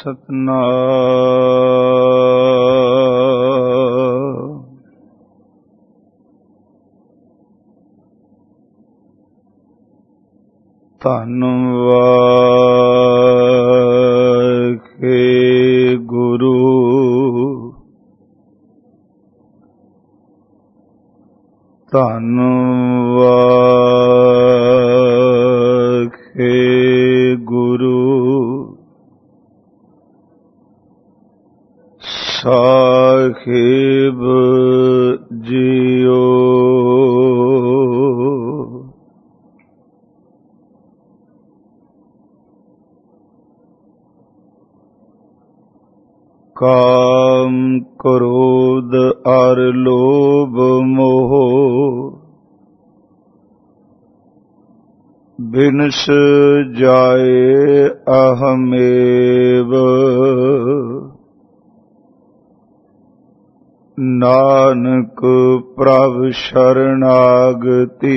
ਸਤਨਾਮ। ਧੰਨ ਵਾਹਿਗੁਰੂ ਧੰਨ ਵਾਹਿਗੁਰੂ ਸਾਹਿਬ ਜੀਓ। ਕਾਮ ਕ੍ਰੋਧ ਅਰ ਲੋਭ ਮੋਹ ਬਿਨਸ ਜਾਏ ਅਹਮੇਵ। ਨਾਨਕ ਪ੍ਰਭ ਸ਼ਰਨਾਗਤੀ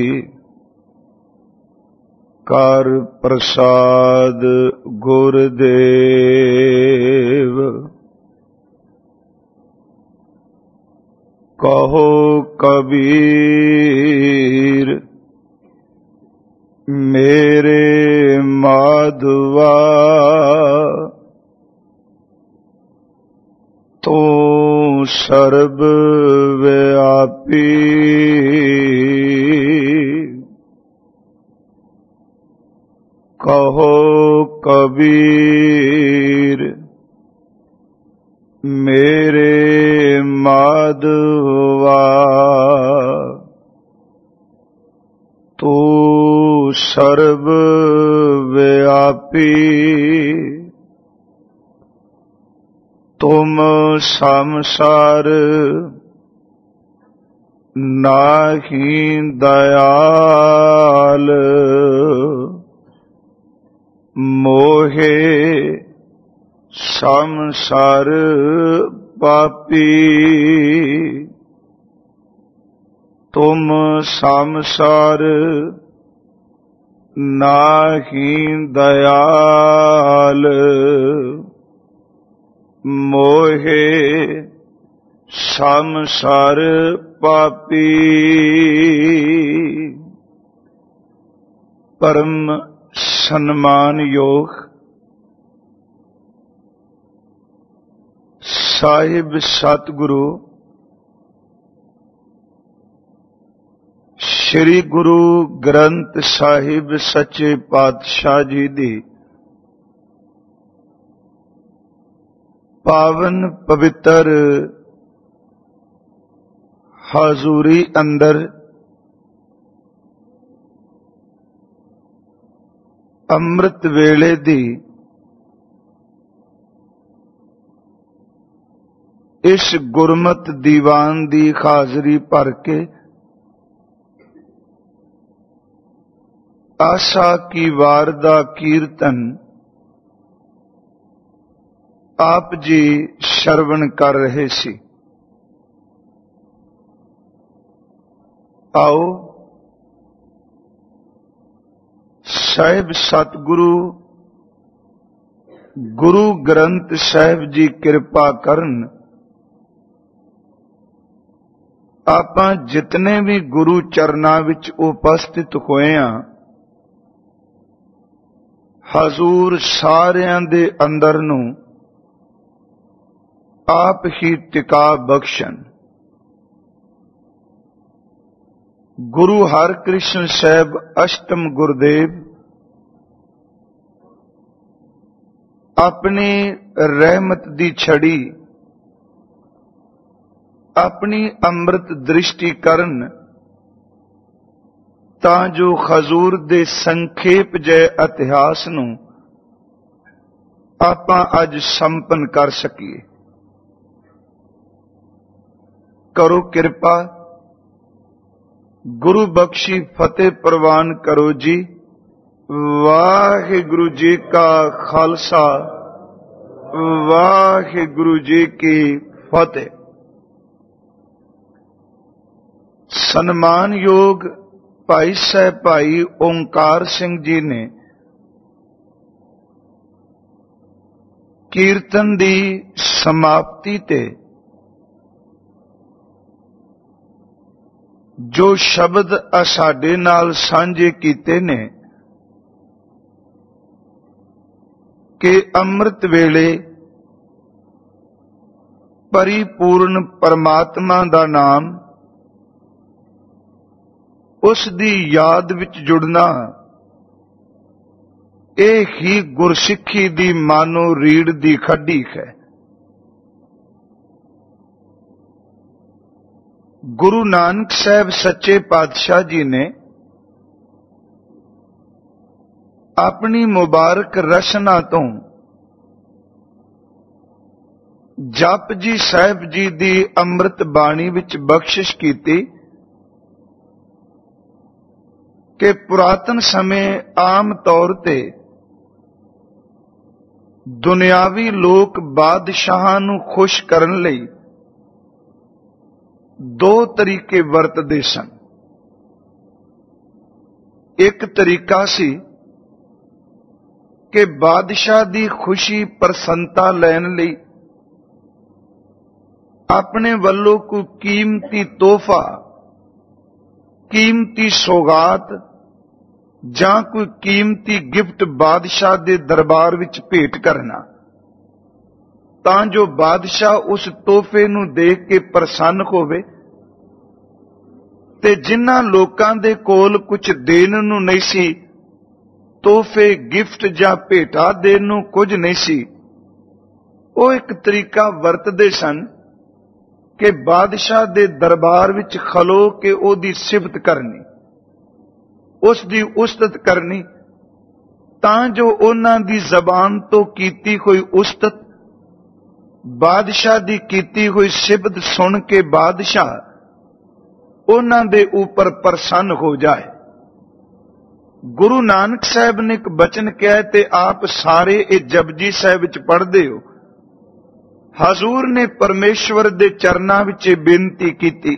ਕਰ ਪ੍ਰਸਾਦ ਗੁਰਦੇਵ। ਕਹੋ ਕਬੀਰ ਮੇਰੇ ਮਾਧਵਾ ਤੂੰ ਸਰਬ ਵਿਆਪੀ। ਕਹੋ ਕਬੀਰ ਮੇਰੇ ਮਾਧਵਾ ਤੂੰ ਸਰਬ ਵਿਆਪੀ। ਤੁਮ ਸੰਸਾਰ ਨਾਹੀ ਦਇਆਲ। ਮੋਹੇ ਸੰਸਾਰ ਪਾਪੀ। ਤੁਮ ਸੰਸਾਰ ਨਾਹੀ ਦਇਆਲ। ਮੋਹੇ ਸੰਸਾਰ ਪਾਪੀ। ਪਰਮ ਸਨਮਾਨਯੋਗ ਸਾਹਿਬ ਸਤਿਗੁਰੂ ਸ੍ਰੀ ਗੁਰੂ ਗ੍ਰੰਥ ਸਾਹਿਬ ਸੱਚੇ ਪਾਤਸ਼ਾਹ ਜੀ ਦੀ ਪਾਵਨ ਪਵਿੱਤਰ ਹਾਜ਼ੂਰੀ ਅੰਦਰ ਅੰਮ੍ਰਿਤ ਵੇਲੇ ਦੀ ਇਸ ਗੁਰਮਤਿ ਦੀਵਾਨ ਦੀ ਹਾਜ਼ਰੀ ਭਰ ਕੇ ਆਸਾ ਕੀ ਵਾਰ ਦਾ ਕੀਰਤਨ ਆਪ ਜੀ ਸ਼ਰਵਣ ਕਰ ਰਹੇ ਸੀ। ਆਓ ਸਾਹਿਬ ਸਤਿਗੁਰੂ ਗੁਰੂ ਗ੍ਰੰਥ ਸਾਹਿਬ ਜੀ ਕਿਰਪਾ ਕਰਨ। ਆਪਾਂ ਜਿਤਨੇ ਵੀ ਗੁਰੂ ਚਰਨਾਂ ਵਿੱਚ ਉਪਸਥਿਤ ਹੋਏ ਹਾਂ, ਹਜ਼ੂਰ ਸਾਰਿਆਂ ਦੇ ਅੰਦਰ ਨੂੰ ਆਪ ਹੀ ਟਿਕਾ ਬਖਸ਼ਣ। ਗੁਰੂ ਹਰਿਕ੍ਰਿਸ਼ਨ ਸਾਹਿਬ ਅਸ਼ਟਮ ਗੁਰਦੇਵ ਆਪਣੀ ਰਹਿਮਤ ਦੀ ਛੜੀ ਆਪਣੀ ਅੰਮ੍ਰਿਤ ਦ੍ਰਿਸ਼ਟੀ ਕਰਨ ਤਾਂ ਜੋ ਹਜ਼ੂਰ ਦੇ ਸੰਖੇਪ ਜਿਹੇ ਇਤਿਹਾਸ ਨੂੰ ਆਪਾਂ ਅੱਜ ਸੰਪੰਨ ਕਰ ਸਕੀਏ। ਕਰੋ ਕਿਰਪਾ, ਗੁਰੂ ਬਖਸ਼ੀ ਫਤਿਹ ਪ੍ਰਵਾਨ ਕਰੋ ਜੀ। ਵਾਹਿਗੁਰੂ ਜੀ ਕਾ ਖਾਲਸਾ, ਵਾਹਿਗੁਰੂ ਜੀ ਕੀ ਫਤਿਹ। ਸਨਮਾਨਯੋਗ ਭਾਈ ਸਾਹਿਬ ਭਾਈ ਓਂਕਾਰ ਸਿੰਘ ਜੀ ਨੇ ਕੀਰਤਨ ਦੀ ਸਮਾਪਤੀ ਤੇ ਜੋ ਸ਼ਬਦ ਸਾਡੇ ਨਾਲ ਸਾਂਝੇ ਕੀਤੇ ਨੇ ਕਿ ਅੰਮ੍ਰਿਤ ਵੇਲੇ ਪਰਿਪੂਰਨ ਪਰਮਾਤਮਾ ਦਾ ਨਾਮ, ਉਸ ਦੀ ਯਾਦ ਵਿੱਚ ਜੁੜਨਾ, ਇਹ ਹੀ ਗੁਰਸਿੱਖੀ ਦੀ ਮਾਨੋ ਰੀੜ ਦੀ ਖੱਡੀ ਹੈ। ਗੁਰੂ ਨਾਨਕ ਸਾਹਿਬ ਸੱਚੇ ਪਾਤਸ਼ਾਹ ਜੀ ਨੇ ਆਪਣੀ ਮੁਬਾਰਕ ਰਚਨਾ ਤੋਂ ਜਪ ਜੀ ਸਾਹਿਬ ਜੀ ਦੀ ਅੰਮ੍ਰਿਤ ਬਾਣੀ ਵਿੱਚ ਬਖਸ਼ਿਸ਼ ਕੀਤੀ ਕਿ ਪੁਰਾਤਨ ਸਮੇਂ ਆਮ ਤੌਰ ਤੇ ਦੁਨਿਆਵੀ ਲੋਕ ਬਾਦਸ਼ਾਹਾਂ ਨੂੰ ਖੁਸ਼ ਕਰਨ ਲਈ ਦੋ ਤਰੀਕੇ ਵਰਤਦੇ ਸਨ। ਇੱਕ ਤਰੀਕਾ ਸੀ ਕਿ ਬਾਦਸ਼ਾਹ ਦੀ ਖੁਸ਼ੀ ਪ੍ਰਸੰਨਤਾ ਲੈਣ ਲਈ ਆਪਣੇ ਵੱਲੋਂ ਕੋਈ ਕੀਮਤੀ ਤੋਹਫਾ, ਕੀਮਤੀ ਸੌਗਾਤ ਜਾਂ ਕੋਈ ਕੀਮਤੀ ਗਿਫਟ ਬਾਦਸ਼ਾਹ ਦੇ ਦਰਬਾਰ ਵਿੱਚ ਭੇਟ ਕਰਨਾ, ਤਾਂ ਜੋ ਬਾਦਸ਼ਾਹ ਉਸ ਤੋਹਫੇ ਨੂੰ ਦੇਖ ਕੇ ਪ੍ਰਸੰਨ ਹੋਵੇ। ਤੇ ਜਿਨ੍ਹਾਂ ਲੋਕਾਂ ਦੇ ਕੋਲ ਕੁਝ ਦੇਣ ਨੂੰ ਨਹੀਂ ਸੀ, ਤੋਹਫੇ, ਗਿਫਟ ਜਾਂ ਭੇਟਾ ਦੇਣ ਨੂੰ ਕੁਝ ਨਹੀਂ ਸੀ, ਉਹ ਇੱਕ ਤਰੀਕਾ ਵਰਤਦੇ ਸਨ ਕਿ ਬਾਦਸ਼ਾਹ ਦੇ ਦਰਬਾਰ ਵਿੱਚ ਖਲੋ ਕੇ ਉਹਦੀ ਸਿਫਤ ਕਰਨੀ, ਉਸ ਦੀ ਉਸਤਤ ਕਰਨੀ, ਤਾਂ ਜੋ ਉਹਨਾਂ ਦੀ ਜ਼ਬਾਨ ਤੋਂ ਕੀਤੀ ਹੋਈ ਉਸਤਤ, ਬਾਦਸ਼ਾਹ ਦੀ ਕੀਤੀ ਹੋਈ ਸਿਫਤ ਸੁਣ ਕੇ ਬਾਦਸ਼ਾਹ ਉਹਨਾਂ ਦੇ ਉੱਪਰ ਪ੍ਰਸੰਨ ਹੋ ਜਾਏ। ਗੁਰੂ ਨਾਨਕ ਸਾਹਿਬ ਨੇ ਇੱਕ ਬਚਨ ਕਿਹਾ ਤੇ ਆਪ ਸਾਰੇ ਇਹ ਜਪਜੀ ਸਾਹਿਬ ਵਿੱਚ ਪੜ੍ਹਦੇ ਹੋ। ਹਜ਼ੂਰ ਨੇ ਪਰਮੇਸ਼ਵਰ ਦੇ ਚਰਨਾਂ ਵਿੱਚ ਇਹ ਬੇਨਤੀ ਕੀਤੀ,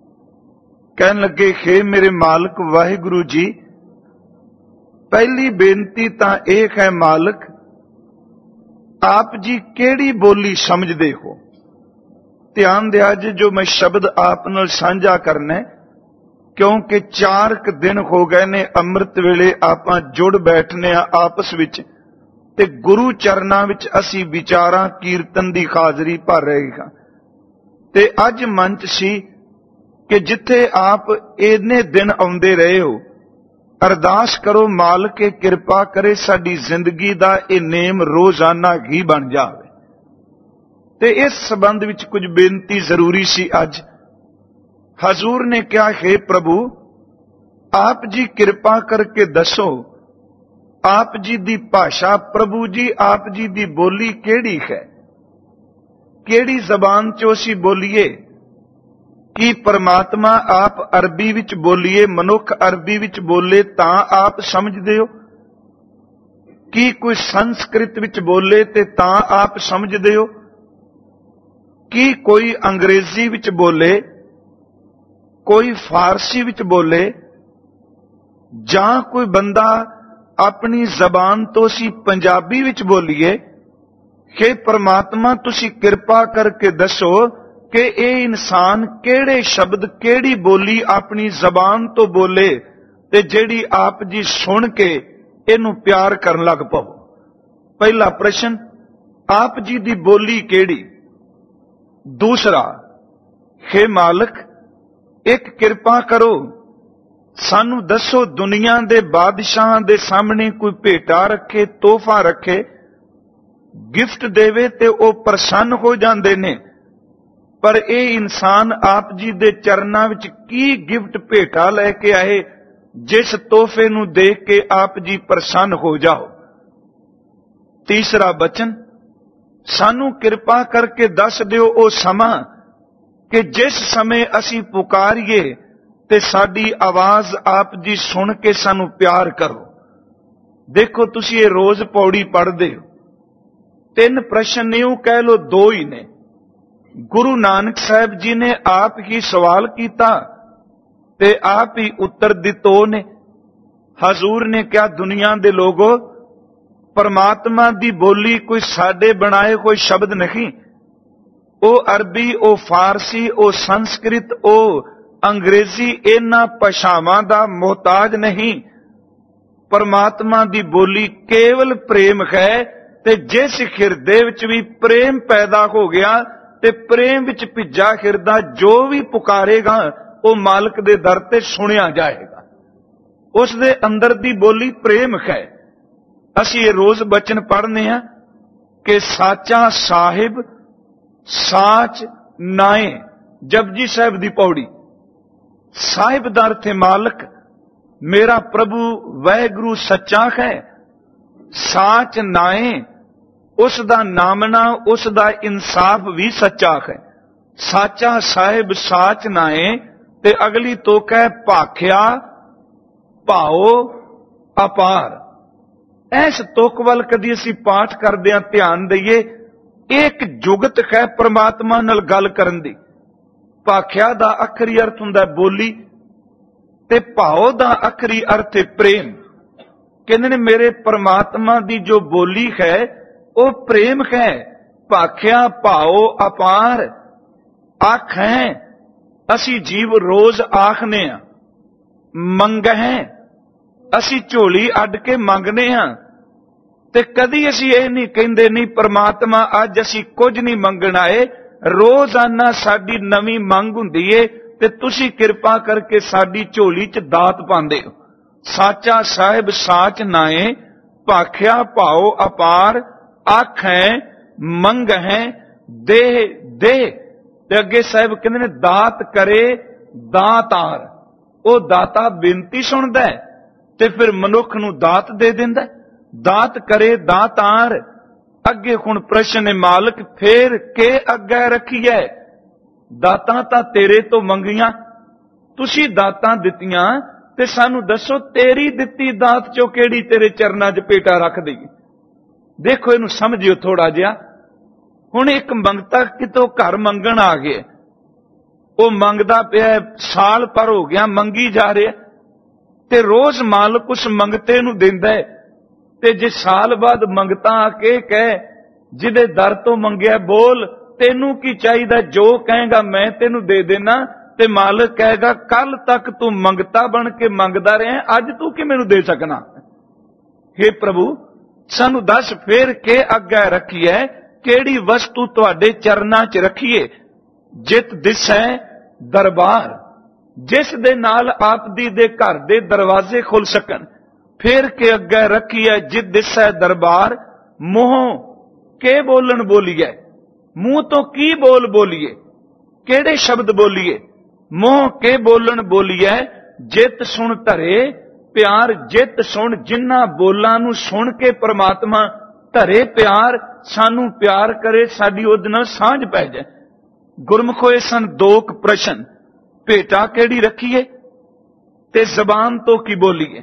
ਕਹਿਣ ਲੱਗੇ, ਹੇ ਮੇਰੇ ਮਾਲਕ ਵਾਹਿਗੁਰੂ ਜੀ, ਪਹਿਲੀ ਬੇਨਤੀ ਤਾਂ ਇਹ ਹੈ ਮਾਲਕ, ਆਪ ਜੀ ਕਿਹੜੀ ਬੋਲੀ ਸਮਝਦੇ ਹੋ? ਧਿਆਨ ਦਿਆ ਜੇ ਜੋ ਮੈਂ ਸ਼ਬਦ ਆਪ ਨਾਲ ਸਾਂਝਾ ਕਰਨਾ, ਕਿਉਂਕਿ 4 ਦਿਨ ਹੋ ਗਏ ਨੇ ਅੰਮ੍ਰਿਤ ਵੇਲੇ ਆਪਾਂ ਜੁੜ ਬੈਠਨੇ ਆ ਆਪਸ ਵਿੱਚ, ਤੇ ਗੁਰੂ ਚਰਨਾਂ ਵਿੱਚ ਅਸੀਂ ਵਿਚਾਰਾਂ ਕੀਰਤਨ ਦੀ ਹਾਜ਼ਰੀ ਭਰ ਰਹੇ ਹਾਂ। ਤੇ ਅੱਜ ਮੰਚ ਸੀ ਕਿ ਜਿੱਥੇ ਆਪ ਇੰਨੇ ਦਿਨ ਆਉਂਦੇ ਰਹੇ ਹੋ, ਅਰਦਾਸ ਕਰੋ ਮਾਲਕ ਕਿਰਪਾ ਕਰੇ ਸਾਡੀ ਜ਼ਿੰਦਗੀ ਦਾ ਇਹ ਨੇਮ ਰੋਜ਼ਾਨਾ ਹੀ ਬਣ ਜਾਵੇ। ਤੇ ਇਸ ਸੰਬੰਧ ਵਿੱਚ ਕੁਝ ਬੇਨਤੀ ਜ਼ਰੂਰੀ ਸੀ। ਅੱਜ ਹਜ਼ੂਰ ਨੇ ਕਿਹਾ, ਹੈ ਪ੍ਰਭੂ ਆਪ ਜੀ ਕਿਰਪਾ ਕਰਕੇ ਦੱਸੋ, ਆਪ ਜੀ ਦੀ ਭਾਸ਼ਾ, ਪ੍ਰਭੂ ਜੀ ਆਪ ਜੀ ਦੀ ਬੋਲੀ ਕਿਹੜੀ ਹੈ? ਕਿਹੜੀ ਜ਼ਬਾਨ ਚੋਂ ਅਸੀਂ ਬੋਲੀਏ? ਕੀ ਪਰਮਾਤਮਾ ਆਪ ਅਰਬੀ ਵਿੱਚ ਬੋਲੀਏ, ਮਨੁੱਖ ਅਰਬੀ ਵਿੱਚ ਬੋਲੇ ਤਾਂ ਆਪ ਸਮਝਦੇ ਹੋ? ਕੀ ਕੋਈ ਸੰਸਕ੍ਰਿਤ ਵਿੱਚ ਬੋਲੇ ਤੇ ਤਾਂ ਆਪ ਸਮਝਦੇ ਹੋ? ਕੀ ਕੋਈ ਅੰਗਰੇਜ਼ੀ ਵਿੱਚ ਬੋਲੇ, ਕੋਈ ਫਾਰਸੀ ਵਿੱਚ ਬੋਲੇ, ਜਾਂ ਕੋਈ ਬੰਦਾ ਆਪਣੀ ਜ਼ਬਾਨ ਤੋਂ ਅਸੀਂ ਪੰਜਾਬੀ ਵਿੱਚ ਬੋਲੀਏ? ਕਿ ਪਰਮਾਤਮਾ ਤੁਸੀਂ ਕਿਰਪਾ ਕਰਕੇ ਦੱਸੋ ਕਿ ਇਹ ਇਨਸਾਨ ਕਿਹੜੇ ਸ਼ਬਦ, ਕਿਹੜੀ ਬੋਲੀ ਆਪਣੀ ਜ਼ਬਾਨ ਤੋਂ ਬੋਲੇ ਤੇ ਜਿਹੜੀ ਆਪ ਜੀ ਸੁਣ ਕੇ ਇਹਨੂੰ ਪਿਆਰ ਕਰਨ ਲੱਗ ਪਓ। ਪਹਿਲਾ ਪ੍ਰਸ਼ਨ, ਆਪ ਜੀ ਦੀ ਬੋਲੀ ਕਿਹੜੀ? ਦੂਸਰਾ, ਹੇ ਮਾਲਕ ਇੱਕ ਕਿਰਪਾ ਕਰੋ, ਸਾਨੂੰ ਦੱਸੋ ਦੁਨੀਆ ਦੇ ਬਾਦਸ਼ਾਹਾਂ ਦੇ ਸਾਹਮਣੇ ਕੋਈ ਭੇਟਾ ਰੱਖੇ, ਤੋਹਫਾ ਰੱਖੇ, ਗਿਫਟ ਦੇਵੇ ਤੇ ਉਹ ਪ੍ਰਸੰਨ ਹੋ ਜਾਂਦੇ ਨੇ, ਪਰ ਇਹ ਇਨਸਾਨ ਆਪ ਜੀ ਦੇ ਚਰਨਾਂ ਵਿੱਚ ਕੀ ਗਿਫਟ ਭੇਟਾ ਲੈ ਕੇ ਆਏ ਜਿਸ ਤੋਹਫੇ ਨੂੰ ਦੇਖ ਕੇ ਆਪ ਜੀ ਪ੍ਰਸੰਨ ਹੋ ਜਾਓ। ਤੀਸਰਾ ਬਚਨ, ਸਾਨੂੰ ਕਿਰਪਾ ਕਰਕੇ ਦੱਸ ਦਿਓ ਉਹ ਸਮਾਂ ਕਿ ਜਿਸ ਸਮੇਂ ਅਸੀਂ ਪੁਕਾਰੀਏ ਤੇ ਸਾਡੀ ਆਵਾਜ਼ ਆਪ ਜੀ ਸੁਣ ਕੇ ਸਾਨੂੰ ਪਿਆਰ ਕਰੋ। ਦੇਖੋ ਤੁਸੀਂ ਇਹ ਰੋਜ਼ ਪੌੜੀ ਪੜ੍ਹਦੇ ਹੋ, 3 ਪ੍ਰਸ਼ਨ ਨੇ, ਉਹ ਕਹਿ ਲੋ 2 ਹੀ ਨੇ। ਗੁਰੂ ਨਾਨਕ ਸਾਹਿਬ ਜੀ ਨੇ ਆਪ ਹੀ ਸਵਾਲ ਕੀਤਾ ਤੇ ਆਪ ਹੀ ਉੱਤਰ ਦਿੱਤੋ ਨੇ। ਹਜ਼ੂਰ ਨੇ ਕਿਹਾ, ਦੁਨੀਆ ਦੇ ਲੋਗੋ, परमात्मा दी बोली कोई साडे बनाए कोई शब्द नहीं। ओ अरबी, ओ फारसी, ओ संस्कृत, ओ अंग्रेजी इन्हां भाषावां दा मोहताज नहीं। परमात्मा दी बोली केवल प्रेम है, ते जिस हिरदे विच भी प्रेम पैदा हो गया ते प्रेम विच भिजा हिरदा जो भी पुकारेगा वो मालिक दे दर ते सुनिया जाएगा। उस दे अंदर दी बोली प्रेम है। असीं ये रोज बचन पढ़ने हैं कि साचा साहिब साच नाए। जपजी साहिब दी पौड़ी। साहिब दा अर्थ है मालिक, मेरा प्रभु वाहिगुरु सच्चा है। साच नाए, उसदा नामना, उसदा इंसाफ भी सच्चा है। साचा साहिब साच नाए ते अगली तुक है भाख्या भाओ अपार। इस तुक वल कदी असीं पाठ करदे ध्यान दईए। एक जुगत है परमात्मा नाल गल करन दी। भाख्या दा आखरी अर्थ हुंदा बोली ते भाओ दा आखरी अर्थ है प्रेम। कहंदे ने मेरे परमात्मा दी जो बोली है वो प्रेम है। भाख्या भाओ अपार। आख है असी जीव रोज आखने आ, मंग है असी झोली अड के मंगने हां ते कदी असी ये नहीं कहंदे नहीं परमात्मा अज असी कुछ नहीं मंगण आए। रोजाना साडी नवीं मंग हुंदी है ते तुसी किरपा करके साडी झोली च दात पांदे हो। साचा साहिब साच नाए, भाख्या भाओ अपार। आख है मंग है दे दे। ते अगे साहिब कहंदे ने दात करे दातार। वो दाता बेनती सुनदा है ते फिर मनुख नूं दात दे दिंदा है। दात करे दातार। अगे हुण प्रश्न है मालिक फिर के अगे रखीए। दातां तां तेरे तो मंगियां, तुसी दातां दित्तियां ते सानू दसो तेरी दित्ती दात चों केड़ी तेरे चरनां 'च पेटा रख दईए। देखो इहनूं समझियो थोड़ा जिहा। हुण एक मंगता कितों घर मंगण आ गया, वो मंगदा पिया साल पर हो गया मंगी जा रहा ते रोज मालिक उस मंगते नूं दिंदा है। ते जे साल बाद मंगता आके कहे जिदे दर तो मंगिया बोल तेनू की चाहिदा, जो कहेगा मैं तेनू दे देना। ते मालिक कहेगा कल तक तू मंगता बन के मंगदा रहा, अज तू कि मैनू दे सकना। हे प्रभु सानू दस फिर के अगे रखीए, केड़ी वस्तु तुहाडे चरनां च रखीए। जित दिसै दरबार, जिस दे नाल आप दी दे घर दे दरवाजे खुल सकन। फिर के अगे रखीए जित दिसै दरबार। मुंह के बोलन बोलीए, मुंह तो की बोल बोलीए, केड़े शब्द बोलीए। मुंह के बोलन बोलीए जित सुन धरे प्यार। जित सुन जिन्ना बोलां नूं सुन के परमात्मा धरे प्यार, सानू प्यार करे, साडी उहदे नाल सांझ पै जाए। गुरमुखोए सन दोक प्रश्न, भेटा केड़ी रखीए ते जबान तो की बोलीए।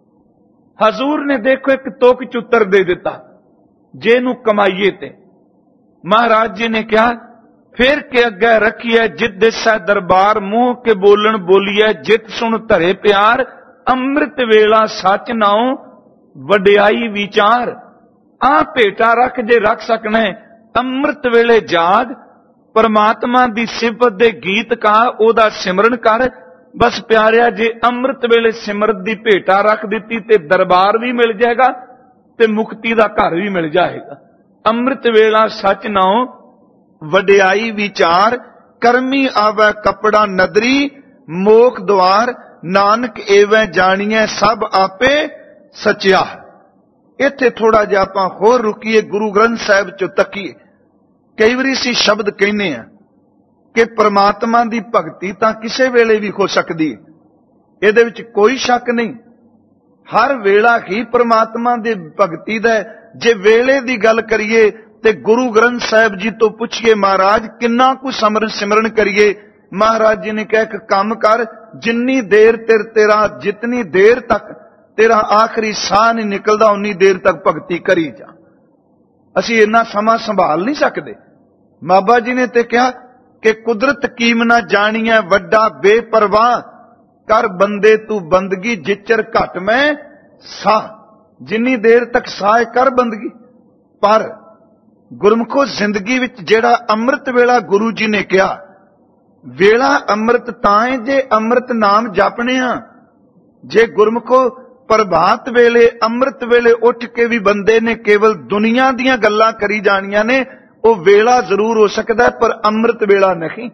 हजूर ने देखो एक तुक च उत्तर दे दिता, जे नू कमाईए ते। महाराज जी ने कहा फिर के अगे रखिए जित दिसै दरबार। मुंह के बोलन बोलीए जित सुन धरे प्यार। अमृत वेला सच नाओ वडियाई विचार। आ भेटा रख जे रख सकना है। अमृत वेले जाग, परमात्मा दी सिफत दे गीत का ओदा सिमरन कर। बस प्यारिया जे अमृत वेले सिमरत दी भेटा रख दी ते दरबार भी मिल जाएगा ते मुक्ति दा घर भी मिल जाएगा। अमृत वेला सच नाओ वडियाई विचार। करमी आवे कपड़ा नदरी मोख द्वार। नानक एवं जानिए सब आपे सचिया। इत्थे थोड़ा जिहा आपां होर रुकीए, गुरु ग्रंथ साहिब चो तकीए। कई वारी असीं शब्द कहने आ कि परमात्मा दी भगती तां किसे वेले भी हो सकदी है, इहदे विच कोई शक नहीं। हर वेला ही परमात्मा दी भगती दा। जे वेले दी गल करिए ते गुरु ग्रंथ साहिब जी तो पुछिए महाराज किन्ना कुछ सिमरन करिए। महाराज जी ने कहा कि काम कर, जिन्नी देर तेरा जितनी देर तक तेरा आखिरी साह नहीं निकलदा उन्नी देर तक भगती करी जा। असीं इन्ना समा संभाल नहीं सकते। बाबा जी ने ते कहा कि कुदरत कीम ना जानिए वड्डा बेपरवाह। कर बंदे तू बंदगी जिचर घट में साह। ਜਿੰਨੀ ਦੇਰ ਤੱਕ ਸਾਹ ਕਰ ਬੰਦਗੀ। ਪਰ ਗੁਰਮੁਖੋ ਜ਼ਿੰਦਗੀ ਵਿੱਚ ਜਿਹੜਾ ਅੰਮ੍ਰਿਤ ਵੇਲਾ ਗੁਰੂ ਜੀ ਨੇ ਕਿਹਾ, ਵੇਲਾ ਅੰਮ੍ਰਿਤ ਤਾਂ ਹੈ ਜੇ ਅੰਮ੍ਰਿਤ ਨਾਮ ਜਪਣੇ ਆ। ਜੇ ਗੁਰਮੁਖੋ ਪ੍ਰਭਾਤ ਵੇਲੇ ਅੰਮ੍ਰਿਤ ਵੇਲੇ ਉੱਠ ਕੇ ਵੀ ਬੰਦੇ ਨੇ ਕੇਵਲ ਦੁਨੀਆ ਦੀਆਂ ਗੱਲਾਂ ਕਰੀ ਜਾਣੀਆਂ ਨੇ, ਉਹ ਵੇਲਾ ਜ਼ਰੂਰ ਹੋ ਸਕਦਾ ਪਰ ਅੰਮ੍ਰਿਤ ਵੇਲਾ ਨਹੀਂ।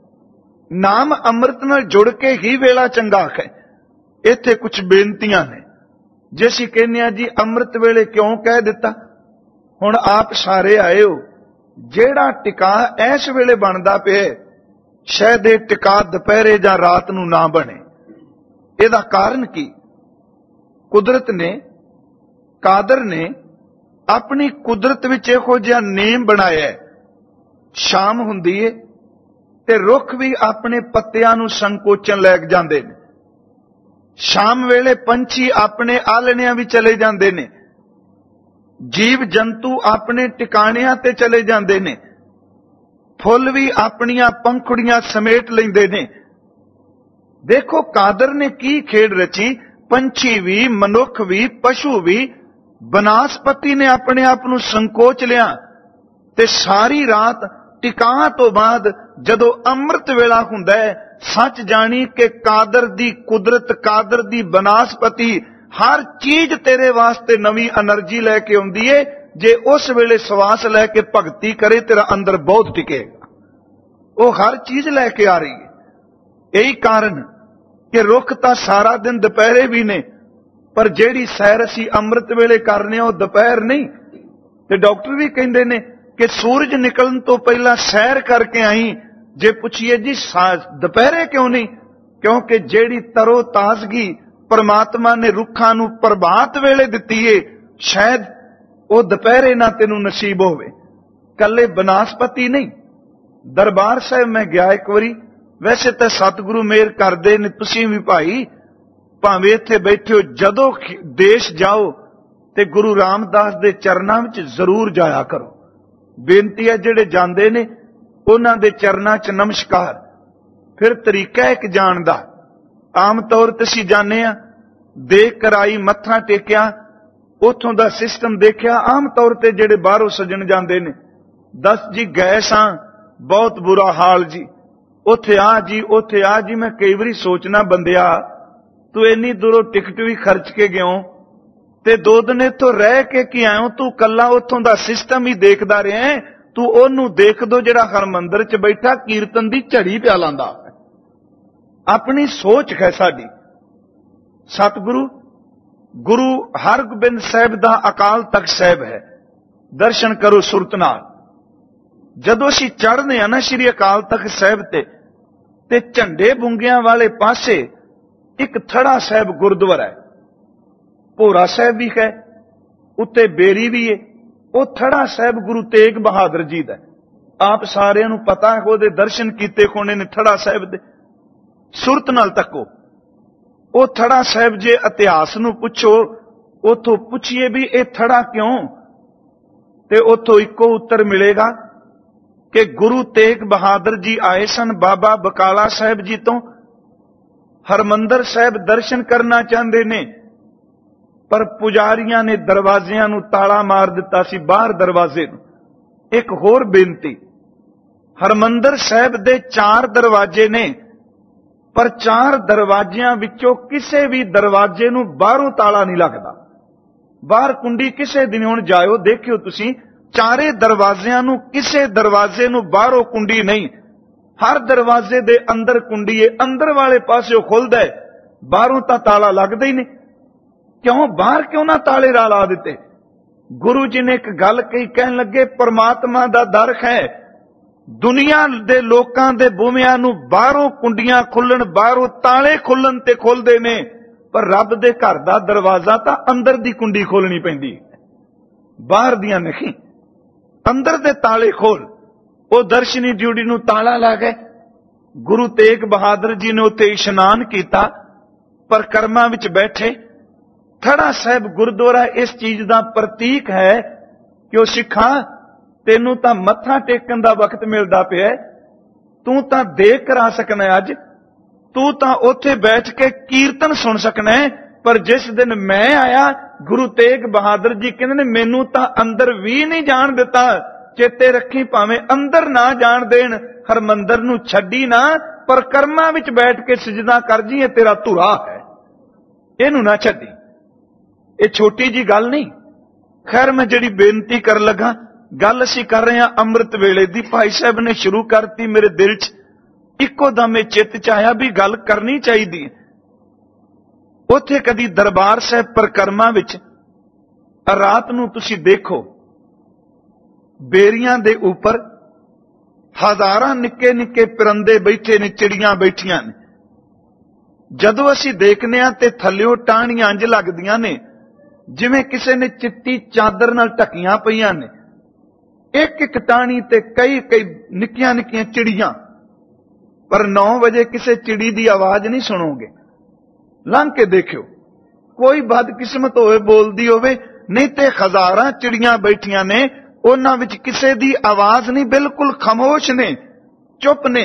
ਨਾਮ ਅੰਮ੍ਰਿਤ ਨਾਲ ਜੁੜ ਕੇ ਹੀ ਵੇਲਾ ਚੰਗਾ ਹੈ। ਇੱਥੇ ਕੁਝ ਬੇਨਤੀਆਂ ਨੇ। ਜੇ ਅਸੀਂ ਕਹਿੰਦੇ ਆ ਜੀ ਅੰਮ੍ਰਿਤ ਵੇਲੇ ਕਿਉਂ ਕਹਿ ਦਿੱਤਾ, ਹੁਣ ਆਪ ਸਾਰੇ ਆਏ ਹੋ, ਜਿਹੜਾ ਟਿਕਾ ਇਸ ਵੇਲੇ ਬਣਦਾ ਪਿਆ ਸ਼ਾਇਦ ਇਹ ਟਿਕਾ ਦੁਪਹਿਰੇ ਜਾਂ ਰਾਤ ਨੂੰ ਨਾ ਬਣੇ। ਇਹਦਾ ਕਾਰਨ ਕੀ? ਕੁਦਰਤ ਨੇ, ਕਾਦਰ ਨੇ ਆਪਣੀ ਕੁਦਰਤ ਵਿੱਚ ਇਹੋ ਜਿਹਾ ਨੇਮ ਬਣਾਇਆ ਹੈ। ਸ਼ਾਮ ਹੁੰਦੀ ਏ ਤੇ ਰੁੱਖ ਵੀ ਆਪਣੇ ਪੱਤਿਆਂ ਨੂੰ ਸੰਕੋਚਣ ਲੱਗ ਜਾਂਦੇ ਨੇ। ਸ਼ਾਮ ਵੇਲੇ ਪੰਛੀ ਆਪਣੇ ਆਲਣਿਆਂ ਵੀ ਚਲੇ ਜਾਂਦੇ ਨੇ, ਜੀਵ ਜੰਤੂ ਆਪਣੇ ਟਿਕਾਣਿਆਂ ਤੇ ਚਲੇ ਜਾਂਦੇ ਨੇ, ਫੁੱਲ ਵੀ ਆਪਣੀਆਂ ਪੰਖੁੜੀਆਂ ਸਮੇਟ ਲੈਂਦੇ ਨੇ। ਦੇਖੋ ਕਾਦਰ ਨੇ ਕੀ ਖੇਡ ਰਚੀ। ਪੰਛੀ ਵੀ, ਮਨੁੱਖ ਵੀ, ਪਸ਼ੂ ਵੀ। ਬਨਸਪਤੀ ਨੇ ਆਪਣੇ ਆਪ ਨੂੰ ਸੰਕੋਚ ਲਿਆ ਤੇ ਸਾਰੀ ਰਾਤ ਟਿਕਾ ਤੋਂ ਬਾਅਦ ਜਦੋਂ ਅੰਮ੍ਰਿਤ ਵੇਲਾ ਹੁੰਦਾ ਹੈ, ਸੱਚ ਜਾਣੀ ਕਿ ਕਾਦਰ ਦੀ ਕੁਦਰਤ, ਕਾਦਰ ਦੀ ਬਨਸਪਤੀ ਹਰ ਚੀਜ਼ ਤੇਰੇ ਵਾਸਤੇ ਨਵੀਂ એનર્ਜੀ ਲੈ ਕੇ ਆਉਂਦੀ ਏ। ਜੇ ਉਸ ਵੇਲੇ ਸਵਾਸ ਲੈ ਕੇ ਭਗਤੀ ਕਰੇ, ਤੇਰਾ ਅੰਦਰ ਬਹੁਤ ਟਿਕੇਗਾ। ਉਹ ਹਰ ਚੀਜ਼ ਲੈ ਕੇ ਆ ਰਹੀ ਹੈ। ਇਹੀ ਕਾਰਨ ਕਿ ਰੁੱਖ ਤਾਂ ਸਾਰਾ ਦਿਨ ਦੁਪਹਿਰੇ ਵੀ ਨੇ, ਪਰ ਜਿਹੜੀ ਸੈਰ ਅਸੀਂ ਅੰਮ੍ਰਿਤ ਵੇਲੇ ਕਰਨੇ ਆ ਉਹ ਦੁਪਹਿਰ ਨਹੀਂ। ਤੇ ਡਾਕਟਰ ਵੀ ਕਹਿੰਦੇ ਨੇ ਕਿ ਸੂਰਜ ਨਿਕਲਣ ਤੋਂ ਪਹਿਲਾਂ ਸੈਰ ਕਰਕੇ ਆਈ। ਜੇ ਪੁੱਛੀਏ ਜੀ ਦੁਪਹਿਰੇ ਕਿਉਂ ਨਹੀਂ? ਕਿਉਂਕਿ ਜਿਹੜੀ ਤਰੋ ਤਾਜ਼ਗੀ ਪਰਮਾਤਮਾ ਨੇ ਰੁੱਖਾਂ ਨੂੰ ਪ੍ਰਭਾਤ ਵੇਲੇ ਦਿੱਤੀ ਏ, ਸ਼ਾਇਦ ਉਹ ਦੁਪਹਿਰੇ ਨਾ ਤੈਨੂੰ ਨਸੀਬ ਹੋਵੇ। ਕੱਲੇ ਬਨਸਪਤੀ ਨਹੀਂ। ਦਰਬਾਰ ਸਾਹਿਬ ਮੈਂ ਗਿਆ ਇੱਕ ਵਾਰੀ। ਵੈਸੇ ਤਾਂ ਸਤਿਗੁਰੂ ਮਿਹਰ ਕਰਦੇ ਨੇ, ਤੁਸੀਂ ਵੀ ਭਾਈ ਭਾਵੇਂ ਇੱਥੇ ਬੈਠੇ ਹੋ, ਜਦੋਂ ਦੇਸ਼ ਜਾਓ ਤੇ ਗੁਰੂ ਰਾਮਦਾਸ ਦੇ ਚਰਨਾਂ ਵਿੱਚ ਜ਼ਰੂਰ ਜਾਇਆ ਕਰੋ। ਬੇਨਤੀ ਹੈ ਜਿਹੜੇ ਜਾਂਦੇ ਨੇ ਉਹਨਾਂ ਦੇ ਚਰਨਾਂ 'ਚ ਨਮਸਕਾਰ। ਫਿਰ ਤਰੀਕਾ ਇੱਕ ਜਾਣ ਦਾ। ਆਮ ਤੌਰ ਤੇ ਅਸੀਂ ਜਾਂਦੇ ਆ, ਦੇਖ ਕਰਾਈ, ਮੱਥਾ ਟੇਕਿਆ, ਉੱਥੋਂ ਦਾ ਸਿਸਟਮ ਦੇਖਿਆ। ਆਮ ਤੌਰ ਤੇ ਜਿਹੜੇ ਬਾਹਰੋਂ ਸੱਜਣ ਜਾਂਦੇ ਨੇ, ਦੱਸ ਜੀ ਗਏ ਸਾਂ, ਬਹੁਤ ਬੁਰਾ ਹਾਲ ਜੀ, ਉੱਥੇ ਆ ਜੀ, ਉੱਥੇ ਆ ਜੀ। ਮੈਂ ਕਈ ਵਾਰੀ ਸੋਚਣਾ, ਬੰਦਿਆ ਤੂੰ ਇੰਨੀ ਦੂਰੋਂ ਟਿਕਟ ਵੀ ਖਰਚ ਕੇ ਗਿਓ ਤੇ 2 ਦਿਨ ਇੱਥੋਂ ਰਹਿ ਕੇ ਕੀ ਆਇਓ? ਤੂੰ ਕੱਲਾ ਉੱਥੋਂ ਦਾ ਸਿਸਟਮ ਹੀ ਦੇਖਦਾ ਰਿਹਾ। ਤੂੰ ਉਹਨੂੰ ਦੇਖ ਦੋ ਜਿਹੜਾ ਹਰਮੰਦਰ 'ਚ ਬੈਠਾ ਕੀਰਤਨ ਦੀ ਝੜੀ ਪਿਆ ਲਾਂਦਾ। ਆਪਣੀ ਸੋਚ ਹੈ ਸਾਡੀ। ਸਤਿਗੁਰੂ ਗੁਰੂ ਹਰਗੋਬਿੰਦ ਸਾਹਿਬ ਦਾ ਅਕਾਲ ਤਖਤ ਸਾਹਿਬ ਹੈ। ਦਰਸ਼ਨ ਕਰੋ ਸੁਰਤ ਨਾਲ। ਜਦੋਂ ਅਸੀਂ ਚੜ੍ਹਦੇ ਆ ਨਾ ਸ਼੍ਰੀ ਅਕਾਲ ਤਖਤ ਸਾਹਿਬ ਤੇ ਝੰਡੇ ਬੁੰਗਿਆਂ ਵਾਲੇ ਪਾਸੇ ਇੱਕ ਥੜਾ ਸਾਹਿਬ ਗੁਰਦੁਆਰਾ ਹੈ। ਭੋਰਾ ਸਾਹਿਬ ਵੀ ਹੈ, ਉੱਤੇ ਬੇਰੀ ਵੀ ਹੈ। ਉਹ ਥੜਾ ਸਾਹਿਬ ਗੁਰੂ ਤੇਗ ਬਹਾਦਰ ਜੀ ਦਾ। ਆਪ ਸਾਰਿਆਂ ਨੂੰ ਪਤਾ ਹੈ, ਉਹਦੇ ਦਰਸ਼ਨ ਕੀਤੇ ਕੋਣੇ ਨੇ ਥੜਾ ਸਾਹਿਬ ਦੇ। ਸੁਰਤ ਨਾਲ ਤੱਕੋ। ਉਹ ਥੜਾ ਸਾਹਿਬ ਜੇ ਇਤਿਹਾਸ ਨੂੰ ਪੁੱਛੋ, ਉਥੋਂ ਪੁੱਛੀਏ ਵੀ ਇਹ ਥੜਾ ਕਿਉਂ, ਤੇ ਉਥੋਂ ਇੱਕੋ ਉੱਤਰ ਮਿਲੇਗਾ ਕਿ ਗੁਰੂ ਤੇਗ ਬਹਾਦਰ ਜੀ ਆਏ ਸਨ ਬਾਬਾ ਬਕਾਲਾ ਸਾਹਿਬ ਜੀ ਤੋਂ। ਹਰਮੰਦਰ ਸਾਹਿਬ ਦਰਸ਼ਨ ਕਰਨਾ ਚਾਹੁੰਦੇ ਨੇ, ਪਰ ਪੁਜਾਰੀਆਂ ਨੇ ਦਰਵਾਜ਼ਿਆਂ ਨੂੰ ਤਾਲਾ ਮਾਰ ਦਿੱਤਾ ਸੀ, ਬਾਹਰ ਦਰਵਾਜ਼ੇ ਨੂੰ। ਇੱਕ ਹੋਰ ਬੇਨਤੀ, ਹਰਮੰਦਰ ਸਾਹਿਬ ਦੇ 4 ਦਰਵਾਜ਼ੇ ਨੇ, ਪਰ 4 ਦਰਵਾਜ਼ਿਆਂ ਵਿੱਚੋਂ ਕਿਸੇ ਵੀ ਦਰਵਾਜ਼ੇ ਨੂੰ ਬਾਹਰੋਂ ਤਾਲਾ ਨਹੀਂ ਲੱਗਦਾ। ਬਾਹਰ ਕੁੰਡੀ ਕਿਸੇ ਦਿਨ, ਹੁਣ ਜਾਇਓ ਦੇਖਿਓ ਤੁਸੀਂ, 4 ਦਰਵਾਜ਼ਿਆਂ ਨੂੰ, ਕਿਸੇ ਦਰਵਾਜ਼ੇ ਨੂੰ ਬਾਹਰੋਂ ਕੁੰਡੀ ਨਹੀਂ। ਹਰ ਦਰਵਾਜ਼ੇ ਦੇ ਅੰਦਰ ਕੁੰਡੀ ਹੈ, ਅੰਦਰ ਵਾਲੇ ਪਾਸਿਓਂ ਖੁੱਲਦਾ ਹੈ, ਬਾਹਰੋਂ ਤਾਂ ਤਾਲਾ ਲੱਗਦਾ ਹੀ ਨਹੀਂ। ਕਿਉਂ? ਬਾਹਰ ਕਿਉਂ ਨਾ ਤਾਲੇ ਲਾ ਦਿੱਤੇ? ਗੁਰੂ ਜੀ ਨੇ ਇੱਕ ਗੱਲ ਕਹੀ, ਕਹਿਣ ਲੱਗੇ ਪਰਮਾਤਮਾ ਦਾ ਦਰ ਹੈ। ਦੁਨੀਆ ਦੇ ਲੋਕਾਂ ਦੇ ਬੂਹਿਆਂ ਨੂੰ ਬਾਹਰੋਂ ਕੁੰਡੀਆਂ ਖੁੱਲਣ, ਬਾਹਰੋਂ ਤਾਲੇ ਖੁੱਲਣ ਤੇ ਖੁੱਲਦੇ ਨੇ, ਪਰ ਰੱਬ ਦੇ ਘਰ ਦਾ ਦਰਵਾਜ਼ਾ ਤਾਂ ਅੰਦਰ ਦੀ ਕੁੰਡੀ ਖੋਲਣੀ ਪੈਂਦੀ, ਬਾਹਰ ਦੀਆਂ ਨਹੀਂ। ਅੰਦਰ ਦੇ ਤਾਲੇ ਖੋਲ। ਉਹ ਦਰਸ਼ਨੀ ਡਿਊਟੀ ਨੂੰ ਤਾਲਾ ਲਾ ਗਏ। ਗੁਰੂ ਤੇਗ ਬਹਾਦਰ ਜੀ ਨੇ ਉੱਥੇ ਇਸ਼ਨਾਨ ਕੀਤਾ, ਪਰਿਕਰਮਾ ਵਿੱਚ ਬੈਠੇ। ਥੜਾ ਸਾਹਿਬ ਗੁਰਦੁਆਰਾ ਇਸ ਚੀਜ਼ ਦਾ ਪ੍ਰਤੀਕ ਹੈ ਕਿ ਉਹ ਸਿੱਖਾਂ, ਤੈਨੂੰ ਤਾਂ ਮੱਥਾ ਟੇਕਣ ਦਾ ਵਕਤ ਮਿਲਦਾ ਪਿਆ, ਤੂੰ ਤਾਂ ਦੇਖ ਕਰਾ ਸਕਣਾ ਅੱਜ, ਤੂੰ ਤਾਂ ਉੱਥੇ ਬੈਠ ਕੇ ਕੀਰਤਨ ਸੁਣ ਸਕਣਾ, ਪਰ ਜਿਸ ਦਿਨ ਮੈਂ ਆਇਆ, ਗੁਰੂ ਤੇਗ ਬਹਾਦਰ ਜੀ ਕਹਿੰਦੇ ਨੇ, ਮੈਨੂੰ ਤਾਂ ਅੰਦਰ ਵੀ ਨਹੀਂ ਜਾਣ ਦਿੱਤਾ, ਚੇਤੇ ਰੱਖੀ ਭਾਵੇਂ ਅੰਦਰ ਨਾ ਜਾਣ ਦੇਣ, ਹਰਮੰਦਰ ਨੂੰ ਛੱਡੀ ਨਾ, ਪਰ ਕਰਮਾਂ ਵਿੱਚ ਬੈਠ ਕੇ ਸਜਦਾ ਕਰ ਜੀ, ਇਹ ਤੇਰਾ ਧੁਰਾ ਹੈ, ਇਹਨੂੰ ਨਾ ਛੱਡੀ। ਇਹ ਛੋਟੀ ਜੀ ਗੱਲ ਨਹੀਂ। ਖੈਰ, ਮੈਂ ਜਿਹੜੀ ਬੇਨਤੀ ਕਰਨ ਲੱਗਾ, ਗੱਲ ਅਸੀਂ ਕਰ ਰਹੇ ਹਾਂ ਅੰਮ੍ਰਿਤ ਵੇਲੇ ਦੀ। ਭਾਈ ਸਾਹਿਬ ਨੇ ਸ਼ੁਰੂ ਕਰਤੀ, ਮੇਰੇ ਦਿਲ 'ਚ ਇੱਕੋ ਦਮ ਇਹ ਚਿੱਤ 'ਚ ਆਇਆ ਵੀ ਗੱਲ ਕਰਨੀ ਚਾਹੀਦੀ ਹੈ। ਉੱਥੇ ਕਦੀ ਦਰਬਾਰ ਸਾਹਿਬ ਪਰਿਕਰਮਾ ਵਿੱਚ ਰਾਤ ਨੂੰ ਤੁਸੀਂ ਦੇਖੋ, ਬੇਰੀਆਂ ਦੇ ਉੱਪਰ ਹਜ਼ਾਰਾਂ ਨਿੱਕੇ ਨਿੱਕੇ ਪਰੰਦੇ ਬੈਠੇ ਨੇ, ਚਿੜੀਆਂ ਬੈਠੀਆਂ ਨੇ। ਜਦੋਂ ਅਸੀਂ ਦੇਖਦੇ ਹਾਂ ਤੇ ਥੱਲਿਓਂ ਟਾਹਣੀਆਂ ਇੰਝ ਲੱਗਦੀਆਂ ਨੇ ਜਿਵੇਂ ਕਿਸੇ ਨੇ ਚਿੱਟੀ ਚਾਦਰ ਨਾਲ ਢੱਕੀਆਂ ਪਈਆਂ ਨੇ। ਇੱਕ ਇੱਕ ਟਾਹਣੀ ਤੇ ਕਈ ਕਈ ਨਿੱਕੀਆਂ ਨਿੱਕੀਆਂ ਚਿੜੀਆਂ। ਪਰ 9 ਵਜੇ ਕਿਸੇ ਚਿੜੀ ਦੀ ਆਵਾਜ਼ ਨਹੀਂ ਸੁਣੋਗੇ। ਲੰਘ ਕੇ ਦੇਖਿਓ, ਕੋਈ ਬਦਕਿਸਮਤ ਹੋਵੇ, ਬੋਲਦੀ ਹੋਵੇ, ਨਹੀਂ ਤੇ ਹਜ਼ਾਰਾਂ ਚਿੜੀਆਂ ਬੈਠੀਆਂ ਨੇ, ਉਹਨਾਂ ਵਿੱਚ ਕਿਸੇ ਦੀ ਆਵਾਜ਼ ਨਹੀਂ, ਬਿਲਕੁਲ ਖਾਮੋਸ਼ ਨੇ, ਚੁੱਪ ਨੇ।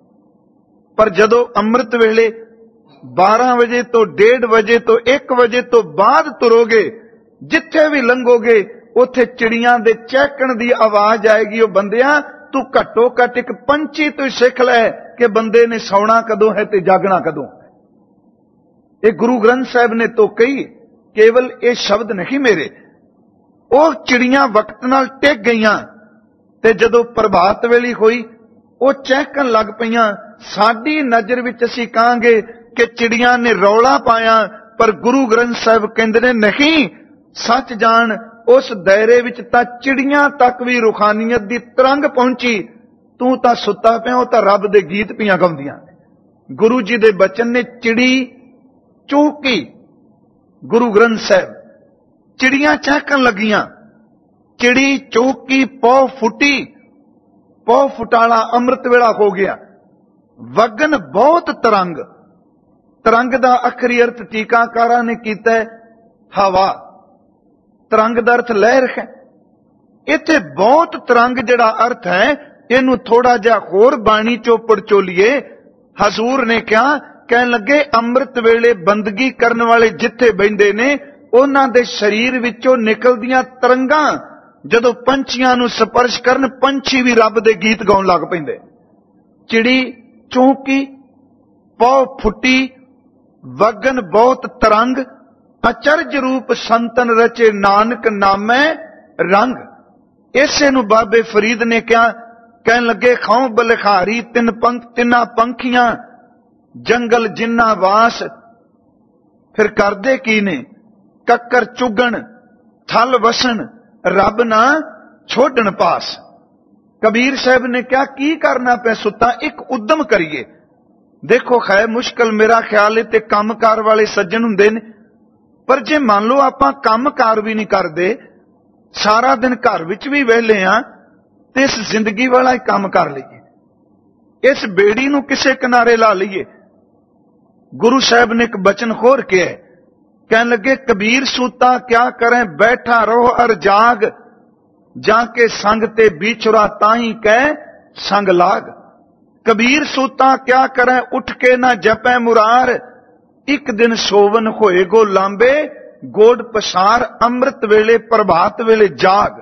ਪਰ ਜਦੋਂ ਅੰਮ੍ਰਿਤ ਵੇਲੇ 12 ਵਜੇ ਤੋਂ 1:30 ਵਜੇ ਤੋਂ 1 ਵਜੇ ਤੋਂ ਬਾਅਦ ਤੁਰੋਗੇ, ਜਿੱਥੇ ਵੀ ਲੰਘੋਗੇ ਉੱਥੇ ਚਿੜੀਆਂ ਦੇ ਚਹਿਕਣ ਦੀ ਆਵਾਜ਼ ਆਏਗੀ। ਉਹ ਬੰਦਿਆਂ, ਤੂੰ ਘੱਟੋ ਘੱਟ ਇੱਕ ਪੰਛੀ ਤੋਂ ਸਿੱਖ ਲੈ ਕਿ ਬੰਦੇ ਨੇ ਸੌਣਾ ਕਦੋਂ ਹੈ ਤੇ ਜਾਗਣਾ ਕਦੋਂ। ਇਹ ਗੁਰੂ ਗ੍ਰੰਥ ਸਾਹਿਬ ਨੇ ਤੋਂ ਕਹੀ, ਕੇਵਲ ਇਹ ਸ਼ਬਦ ਨਹੀਂ ਮੇਰੇ। ਉਹ ਚਿੜੀਆਂ ਵਕਤ ਨਾਲ ਟਿਕ ਗਈਆਂ ਤੇ ਜਦੋਂ ਪ੍ਰਭਾਤ ਵੇਲੇ ਹੋਈ ਉਹ ਚਹਿਕਣ ਲੱਗ ਪਈਆਂ। ਸਾਡੀ ਨਜ਼ਰ ਵਿੱਚ ਅਸੀਂ ਕਹਾਂਗੇ ਕਿ ਚਿੜੀਆਂ ਨੇ ਰੌਲਾ ਪਾਇਆ, ਪਰ ਗੁਰੂ ਗ੍ਰੰਥ ਸਾਹਿਬ ਕਹਿੰਦੇ ਨੇ ਨਹੀਂ, ਸੱਚ ਜਾਣ, ਉਸ ਦਾਇਰੇ ਵਿੱਚ ਤਾਂ ਚਿੜੀਆਂ ਤੱਕ ਵੀ ਰੂਹਾਨੀਅਤ ਦੀ ਤਰੰਗ ਪਹੁੰਚੀ। ਤੂੰ ਤਾਂ ਸੁੱਤਾ ਪਿਆ, ਉਹ ਤਾਂ ਰੱਬ ਦੇ ਗੀਤ ਪੀਆਂ ਗਾਉਂਦੀਆਂ। ਗੁਰੂ ਜੀ ਦੇ ਬਚਨ ਨੇ, ਚਿੜੀ ਚੂਕੀ। ਗੁਰੂ ਗ੍ਰੰਥ ਸਾਹਿਬ, ਚਿੜੀਆਂ ਚਹਿਕਣ ਲੱਗੀਆਂ, ਚਿੜੀ ਚੂਕੀ, ਪੌ ਫੁੱਟੀ, ਪੌ ਫੁਟਾਲਾ ਅੰਮ੍ਰਿਤ ਵੇਲਾ ਹੋ ਗਿਆ। ਵਗਨ ਬਹੁਤ ਤਰੰਗ। ਤਰੰਗ ਦਾ ਅਖਰੀ ਅਰਥ ਟੀਕਾਕਾਰਾਂ ਨੇ ਕੀਤਾ ਹਵਾ। ਤਰੰਗ ਦਾ ਅਰਥ ਲਹਿਰ ਹੈ। ਇੱਥੇ ਬਹੁਤ ਤਰੰਗ ਜਿਹੜਾ ਅਰਥ ਹੈ, ਇਹਨੂੰ ਥੋੜਾ ਜਿਹਾ ਹੋਰ ਬਾਣੀ ਚੋਂ ਪੜਚੋਲੀਏ। ਹਜ਼ੂਰ ਨੇ ਕਿਹਾ, ਕਹਿਣ ਲੱਗੇ, ਅੰਮ੍ਰਿਤ ਵੇਲੇ ਬੰਦਗੀ ਕਰਨ ਵਾਲੇ ਜਿੱਥੇ ਬੈਠਦੇ ਨੇ, ਉਹਨਾਂ ਦੇ ਸਰੀਰ ਵਿੱਚੋਂ ਨਿਕਲਦੀਆਂ ਤਰੰਗਾਂ ਜਦੋਂ ਪੰਛੀਆਂ ਨੂੰ ਸਪਰਸ਼ ਕਰਨ, ਪੰਛੀ ਵੀ ਰੱਬ ਦੇ ਗੀਤ ਗਾਉਣ ਲੱਗ ਪੈਂਦੇ। ਚਿੜੀ ਚੌਂਕੀ, ਪੌ ਫੁੱਟੀ, ਵਗਨ ਬਹੁਤ ਤਰੰਗ, ਅਚਰਜ ਰੂਪ ਸੰਤਨ ਰਚੇ, ਨਾਨਕ ਨਾਮੈ ਰੰਗ। ਇਸੇ ਨੂੰ ਬਾਬੇ ਫਰੀਦ ਨੇ ਕਿਹਾ, ਕਹਿਣ ਲੱਗੇ, ਖਾਉ ਬਲਿਖਾਰੀ ਤਿੰਨਾ ਪੰਖੀਆਂ, ਜੰਗਲ ਜਿੰਨਾ ਵਾਸ। ਫਿਰ ਕਰਦੇ ਕੀ ਨੇ, ਕੱਕਰ ਚੁਗਣ, ਥਲ ਵਸਣ, ਰੱਬ ਨਾ ਛੋਡਣ ਪਾਸ। ਕਬੀਰ ਸਾਹਿਬ ਨੇ ਕਿਹਾ, ਕੀ ਕਰਨਾ ਪਿਆ ਸੁੱਤਾ, ਇੱਕ ਉਦਮ ਕਰੀਏ। ਦੇਖੋ ਹੈ ਮੁਸ਼ਕਲ, ਮੇਰਾ ਖਿਆਲ ਹੈ, ਤੇ ਕੰਮਕਾਰ ਵਾਲੇ ਸੱਜਣ ਹੁੰਦੇ ਨੇ। ਪਰ ਜੇ ਮੰਨ ਲਓ ਆਪਾਂ ਕੰਮਕਾਰ ਵੀ ਨਹੀਂ ਕਰਦੇ, ਸਾਰਾ ਦਿਨ ਘਰ ਵਿੱਚ ਵੀ ਵਿਹਲੇ ਆ, ਤੇ ਇਸ ਜ਼ਿੰਦਗੀ ਵਾਲਾ ਹੀ ਕੰਮ ਕਰ ਲਈਏ, ਇਸ ਬੇੜੀ ਨੂੰ ਕਿਸੇ ਕਿਨਾਰੇ ਲਾ ਲਈਏ। ਗੁਰੂ ਸਾਹਿਬ ਨੇ ਇੱਕ ਬਚਨ ਹੋਰ ਕਿਹਾ, ਕਹਿਣ ਲੱਗੇ, ਕਬੀਰ ਸੂਤਾ ਕਿਆ ਕਰੇ, ਬੈਠਾ ਰਹੋ ਅਰ ਜਾਗ, ਜਾਂ ਕੇ ਸੰਗ ਤੇ ਵਿਛੁਰਾ ਤਾਹੀਂ ਕਹਿ ਸੰਗ ਲਾਗ। ਕਬੀਰ ਸੂਤਾ ਕਿਆ ਕਰੇ, ਉੱਠ ਕੇ ਨਾ ਜਪੈ ਮੁਰਾਰ, ਇੱਕ ਦਿਨ ਸੋਵਨ ਹੋਏ ਗੋ ਲਾਂਬੇ, ਗੋਡ ਪਸਾਰ। ਅੰਮ੍ਰਿਤ ਵੇਲੇ ਪ੍ਰਭਾਤ ਵੇਲੇ ਜਾਗ।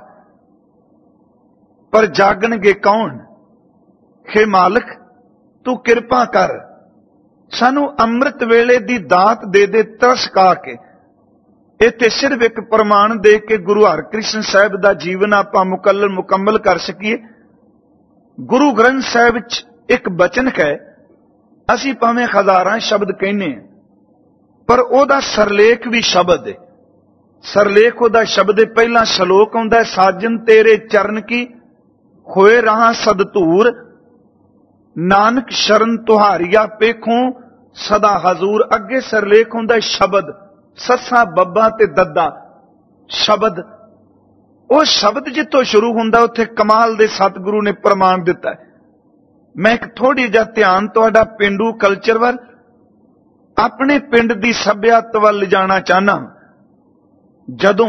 ਪਰ ਜਾਗਣਗੇ ਕੌਣ? ਹੇ ਮਾਲਕ, ਤੂੰ ਕਿਰਪਾ ਕਰ, ਸਾਨੂੰ ਅੰਮ੍ਰਿਤ ਵੇਲੇ ਦੀ ਦਾਤ ਦੇ ਦੇ, ਤਰਸ ਕਾ ਕੇ। ਇੱਥੇ ਸਿਰਫ ਇੱਕ ਪ੍ਰਮਾਣ ਦੇ ਕੇ ਗੁਰੂ ਹਰਕ੍ਰਿਸ਼ਨ ਸਾਹਿਬ ਦਾ ਜੀਵਨ ਆਪਾਂ ਮੁਕੰਮਲ ਕਰ ਸਕੀਏ। ਗੁਰੂ ਗ੍ਰੰਥ ਸਾਹਿਬ ਵਿੱਚ ਇੱਕ ਬਚਨ ਹੈ, ਅਸੀਂ ਭਾਵੇਂ ਹਜ਼ਾਰਾਂ ਸ਼ਬਦ ਕਹਿੰਦੇ ਹਾਂ, ਪਰ ਉਹਦਾ ਸਰਲੇਖ ਵੀ ਸ਼ਬਦ ਹੈ। ਸਰਲੇਖ ਉਹਦਾ ਸ਼ਬਦ ਹੈ। ਪਹਿਲਾ ਸ਼ਲੋਕ ਆਉਂਦਾ, ਸਾਜਨ ਤੇਰੇ ਚਰਨ ਕੀ ਹੋਏ ਰਹਾ ਸਦਧੂਰ, ਨਾਨਕ ਸ਼ਰਨ ਤੁਹਾਰੀਆ ਪੇਖੋਂ ਸਦਾ ਹਜ਼ੂਰ। ਅੱਗੇ ਸਰਲੇਖ ਹੁੰਦਾ ਸ਼ਬਦ, ਸੱਸਾ ਬੱਬਾ ਤੇ ਦੱਦਾ ਸ਼ਬਦ। ਉਹ ਸ਼ਬਦ ਜਿੱਥੋਂ ਸ਼ੁਰੂ ਹੁੰਦਾ, ਉੱਥੇ ਕਮਾਲ ਦੇ ਸਤਿਗੁਰੂ ਨੇ ਪ੍ਰਮਾਣ ਦਿੱਤਾ। ਮੈਂ ਇੱਕ ਥੋੜੀ ਜਿਹਾ ਧਿਆਨ ਤੁਹਾਡਾ ਪਿੰਡੂ ਕਲਚਰ ਵੱਲ, ਆਪਣੇ ਪਿੰਡ ਦੀ ਸੱਭਿਅਤਾ ਵੱਲ ਲਿਜਾਣਾ ਚਾਹਨਾ। ਜਦੋਂ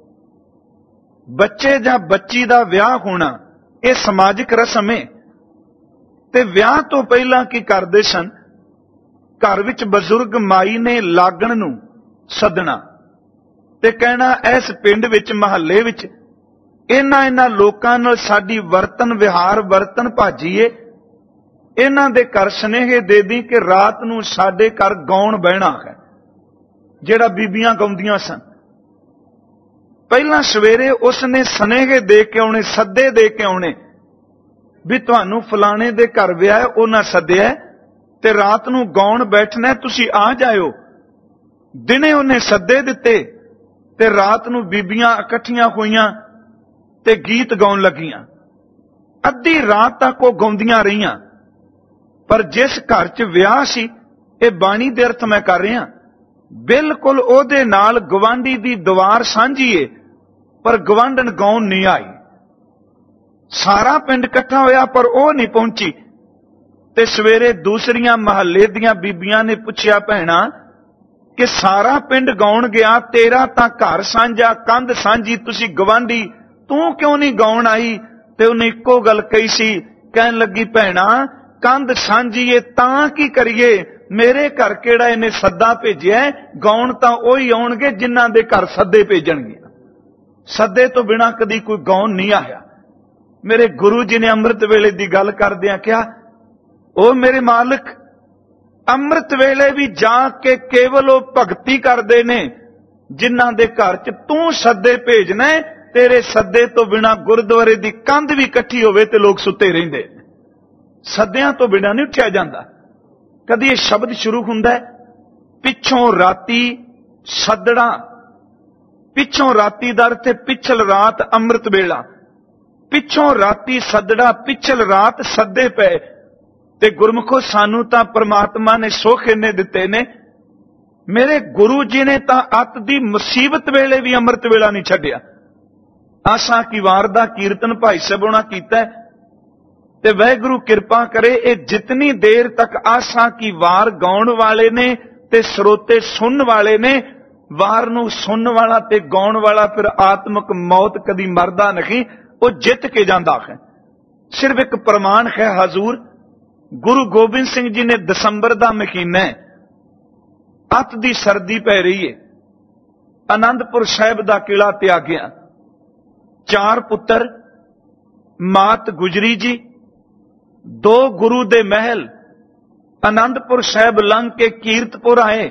ਬੱਚੇ ਜਾਂ ਬੱਚੀ ਦਾ ਵਿਆਹ ਹੋਣਾ, ਇਹ ਸਮਾਜਿਕ ਰਸਮ ਹੈ। ਤੇ ਵਿਆਹ ਤੋਂ ਪਹਿਲਾਂ ਕੀ ਕਰਦੇ ਸਨ, ਘਰ ਵਿੱਚ ਬਜ਼ੁਰਗ ਮਾਈ ਨੇ ਲਾਗਣ ਨੂੰ ਸੱਦਣਾ, ਤੇ ਕਹਿਣਾ ਇਸ ਪਿੰਡ ਵਿੱਚ, ਮਹੱਲੇ ਵਿੱਚ ਇਹਨਾਂ ਲੋਕਾਂ ਨਾਲ ਸਾਡੀ ਵਰਤਨ ਵਿਹਾਰ ਵਰਤਨ ਭਾਜੀਏ। ਇਹਨਾਂ ਦੇ ਘਰ ਸੁਨੇਹੇ ਦੇ ਦੀ ਕਿ ਰਾਤ ਨੂੰ ਸਾਡੇ ਘਰ ਗਾਉਣ ਬਹਿਣਾ ਹੈ, ਜਿਹੜਾ ਬੀਬੀਆਂ ਗਾਉਂਦੀਆਂ ਸਨ। ਪਹਿਲਾਂ ਸਵੇਰੇ ਉਸਨੇ ਸੁਨੇਹੇ ਦੇ ਕੇ ਆਉਣੇ, ਸੱਦੇ ਦੇ ਕੇ ਆਉਣੇ ਵੀ ਤੁਹਾਨੂੰ ਫਲਾਣੇ ਦੇ ਘਰ ਵਿਆਹ, ਉਹਨਾਂ ਸੱਦਿਆ ਤੇ ਰਾਤ ਨੂੰ ਗਾਉਣ ਬੈਠਣਾ, ਤੁਸੀਂ ਆ ਜਾਇਓ। ਦਿਨੇ ਉਹਨੇ ਸੱਦੇ ਦਿੱਤੇ ਤੇ ਰਾਤ ਨੂੰ ਬੀਬੀਆਂ ਇਕੱਠੀਆਂ ਹੋਈਆਂ ਤੇ ਗੀਤ ਗਾਉਣ ਲੱਗੀਆਂ। ਅੱਧੀ ਰਾਤ ਤੱਕ ਉਹ ਗਾਉਂਦੀਆਂ ਰਹੀਆਂ। ਪਰ ਜਿਸ ਘਰ 'ਚ ਵਿਆਹ ਸੀ, ਇਹ ਬਾਣੀ ਦੇ ਅਰਥ ਮੈਂ ਕਰ ਰਿਹਾ, ਬਿਲਕੁਲ ਉਹਦੇ ਨਾਲ ਗਵਾਂਢੀ ਦੀ ਦੀਵਾਰ ਸਾਂਝੀ ਏ, ਪਰ ਗਵਾਂਢਣ ਗਾਉਣ ਨਹੀਂ ਆਈ। ਸਾਰਾ ਪਿੰਡ ਇਕੱਠਾ ਹੋਇਆ ਪਰ ਉਹ ਨਹੀਂ ਪਹੁੰਚੀ। ਤੇ ਸਵੇਰੇ ਦੂਸਰੀਆਂ ਮਹੱਲੇ ਦੀਆਂ ਬੀਬੀਆਂ ਨੇ ਪੁੱਛਿਆ, ਭੈਣਾ ਕਿ ਸਾਰਾ ਪਿੰਡ ਗਾਉਣ ਗਿਆ, ਤੇਰਾ ਤਾਂ ਘਰ ਸਾਂਝਾ, ਕੰਧ ਸਾਂਝੀ, ਤੁਸੀਂ ਗਵਾਂਢੀ, ਤੂੰ ਕਿਉਂ ਨਹੀਂ ਗਾਉਣ ਆਈ? ਤੇ ਉਹਨੇ ਇੱਕੋ ਗੱਲ ਕਹੀ ਸੀ, ਕਹਿਣ ਲੱਗੀ, ਭੈਣਾ ਕੰਧ ਸਾਂਝੀ ਏ ਤਾਂ ਕੀ ਕਰੀਏ, ਮੇਰੇ ਘਰ ਕਿਹੜਾ ਇਹਨੇ ਸੱਦਾ ਭੇਜਿਆ? ਗਾਉਣ ਤਾਂ ਉਹੀ ਆਉਣਗੇ ਜਿਨ੍ਹਾਂ ਦੇ ਘਰ ਸੱਦੇ ਭੇਜਣਗੇ। ਸੱਦੇ ਤੋਂ ਬਿਨਾਂ ਕਦੀ ਕੋਈ ਗਾਉਣ ਨਹੀਂ ਆਇਆ। ਮੇਰੇ ਗੁਰੂ ਜੀ ਨੇ ਅੰਮ੍ਰਿਤ ਵੇਲੇ ਦੀ ਗੱਲ ਕਰਦਿਆਂ ਕਿਹਾ, ਉਹ ਮੇਰੇ ਮਾਲਕ, ਅੰਮ੍ਰਿਤ ਵੇਲੇ ਵੀ ਜਾ ਕੇ ਕੇਵਲ ਉਹ ਭਗਤੀ ਕਰਦੇ ਨੇ ਜਿਨ੍ਹਾਂ ਦੇ ਘਰ 'ਚ ਤੂੰ ਸੱਦੇ ਭੇਜਣਾ। ਤੇਰੇ ਸੱਦੇ ਤੋਂ ਬਿਨਾਂ ਗੁਰਦੁਆਰੇ ਦੀ ਕੰਧ ਵੀ ਇਕੱਠੀ ਹੋਵੇ ਤੇ ਲੋਕ ਸੁੱਤੇ ਰਹਿੰਦੇ। ਸੱਦਿਆਂ ਤੋਂ ਬਿਨਾਂ ਨਹੀਂ ਉੱਠਿਆ ਜਾਂਦਾ। ਕਦੀ ਇਹ ਸ਼ਬਦ ਸ਼ੁਰੂ ਹੁੰਦਾ, ਪਿੱਛੋਂ ਰਾਤੀ ਸੱਦੜਾ। ਪਿੱਛੋਂ ਰਾਤੀ ਦਾ ਅਰਥ ਹੈ ਪਿਛਲ ਰਾਤ, ਅੰਮ੍ਰਿਤ ਵੇਲਾ। ਪਿੱਛੋਂ ਰਾਤੀ ਸੱਦੜਾ, ਪਿਛਲ ਰਾਤ ਸੱਦੇ ਪਏ। ਤੇ ਗੁਰਮੁਖੋ, ਸਾਨੂੰ ਤਾਂ ਪ੍ਰਮਾਤਮਾ ਨੇ ਸੁੱਖ ਇੰਨੇ ਦਿੱਤੇ ਨੇ। ਮੇਰੇ ਗੁਰੂ ਜੀ ਨੇ ਤਾਂ ਅੱਤ ਦੀ ਮੁਸੀਬਤ ਵੇਲੇ ਵੀ ਅੰਮ੍ਰਿਤ ਵੇਲਾ ਨਹੀਂ ਛੱਡਿਆ। ਆਸਾ ਕੀ ਵਾਰ ਦਾ ਕੀਰਤਨ ਭਾਈ ਸਾਹਿਬ ਹੋਣਾ ਕੀਤਾ, ਤੇ ਵਾਹਿਗੁਰੂ ਕਿਰਪਾ ਕਰੇ ਇਹ ਜਿਤਨੀ ਦੇਰ ਤੱਕ ਆਸਾ ਕੀ ਵਾਰ ਗਾਉਣ ਵਾਲੇ ਨੇ ਤੇ ਸਰੋਤੇ ਸੁਣਨ ਵਾਲੇ ਨੇ, ਵਾਰ ਨੂੰ ਸੁਣਨ ਵਾਲਾ ਤੇ ਗਾਉਣ ਵਾਲਾ ਫਿਰ ਆਤਮਿਕ ਮੌਤ ਕਦੀ ਮਰਦਾ ਨਹੀਂ, ਉਹ ਜਿੱਤ ਕੇ ਜਾਂਦਾ ਹੈ। ਸਿਰਫ ਇੱਕ ਪ੍ਰਮਾਣ ਹੈ, ਹਜ਼ੂਰ ਗੁਰੂ ਗੋਬਿੰਦ ਸਿੰਘ ਜੀ ਨੇ ਦਸੰਬਰ ਦਾ ਮਹੀਨਾ ਹੈ, ਅੱਤ ਦੀ ਸਰਦੀ ਪੈ ਰਹੀ ਹੈ, ਆਨੰਦਪੁਰ ਸਾਹਿਬ ਦਾ ਕਿਲਾ ਤਿਆਗਿਆ। 4 ਪੁੱਤਰ, ਮਾਤ ਗੁਜਰੀ ਜੀ, 2 ਗੁਰੂ ਦੇ ਮਹਿਲ, ਆਨੰਦਪੁਰ ਸਾਹਿਬ ਲੰਘ ਕੇ ਕੀਰਤਪੁਰ ਆਏ।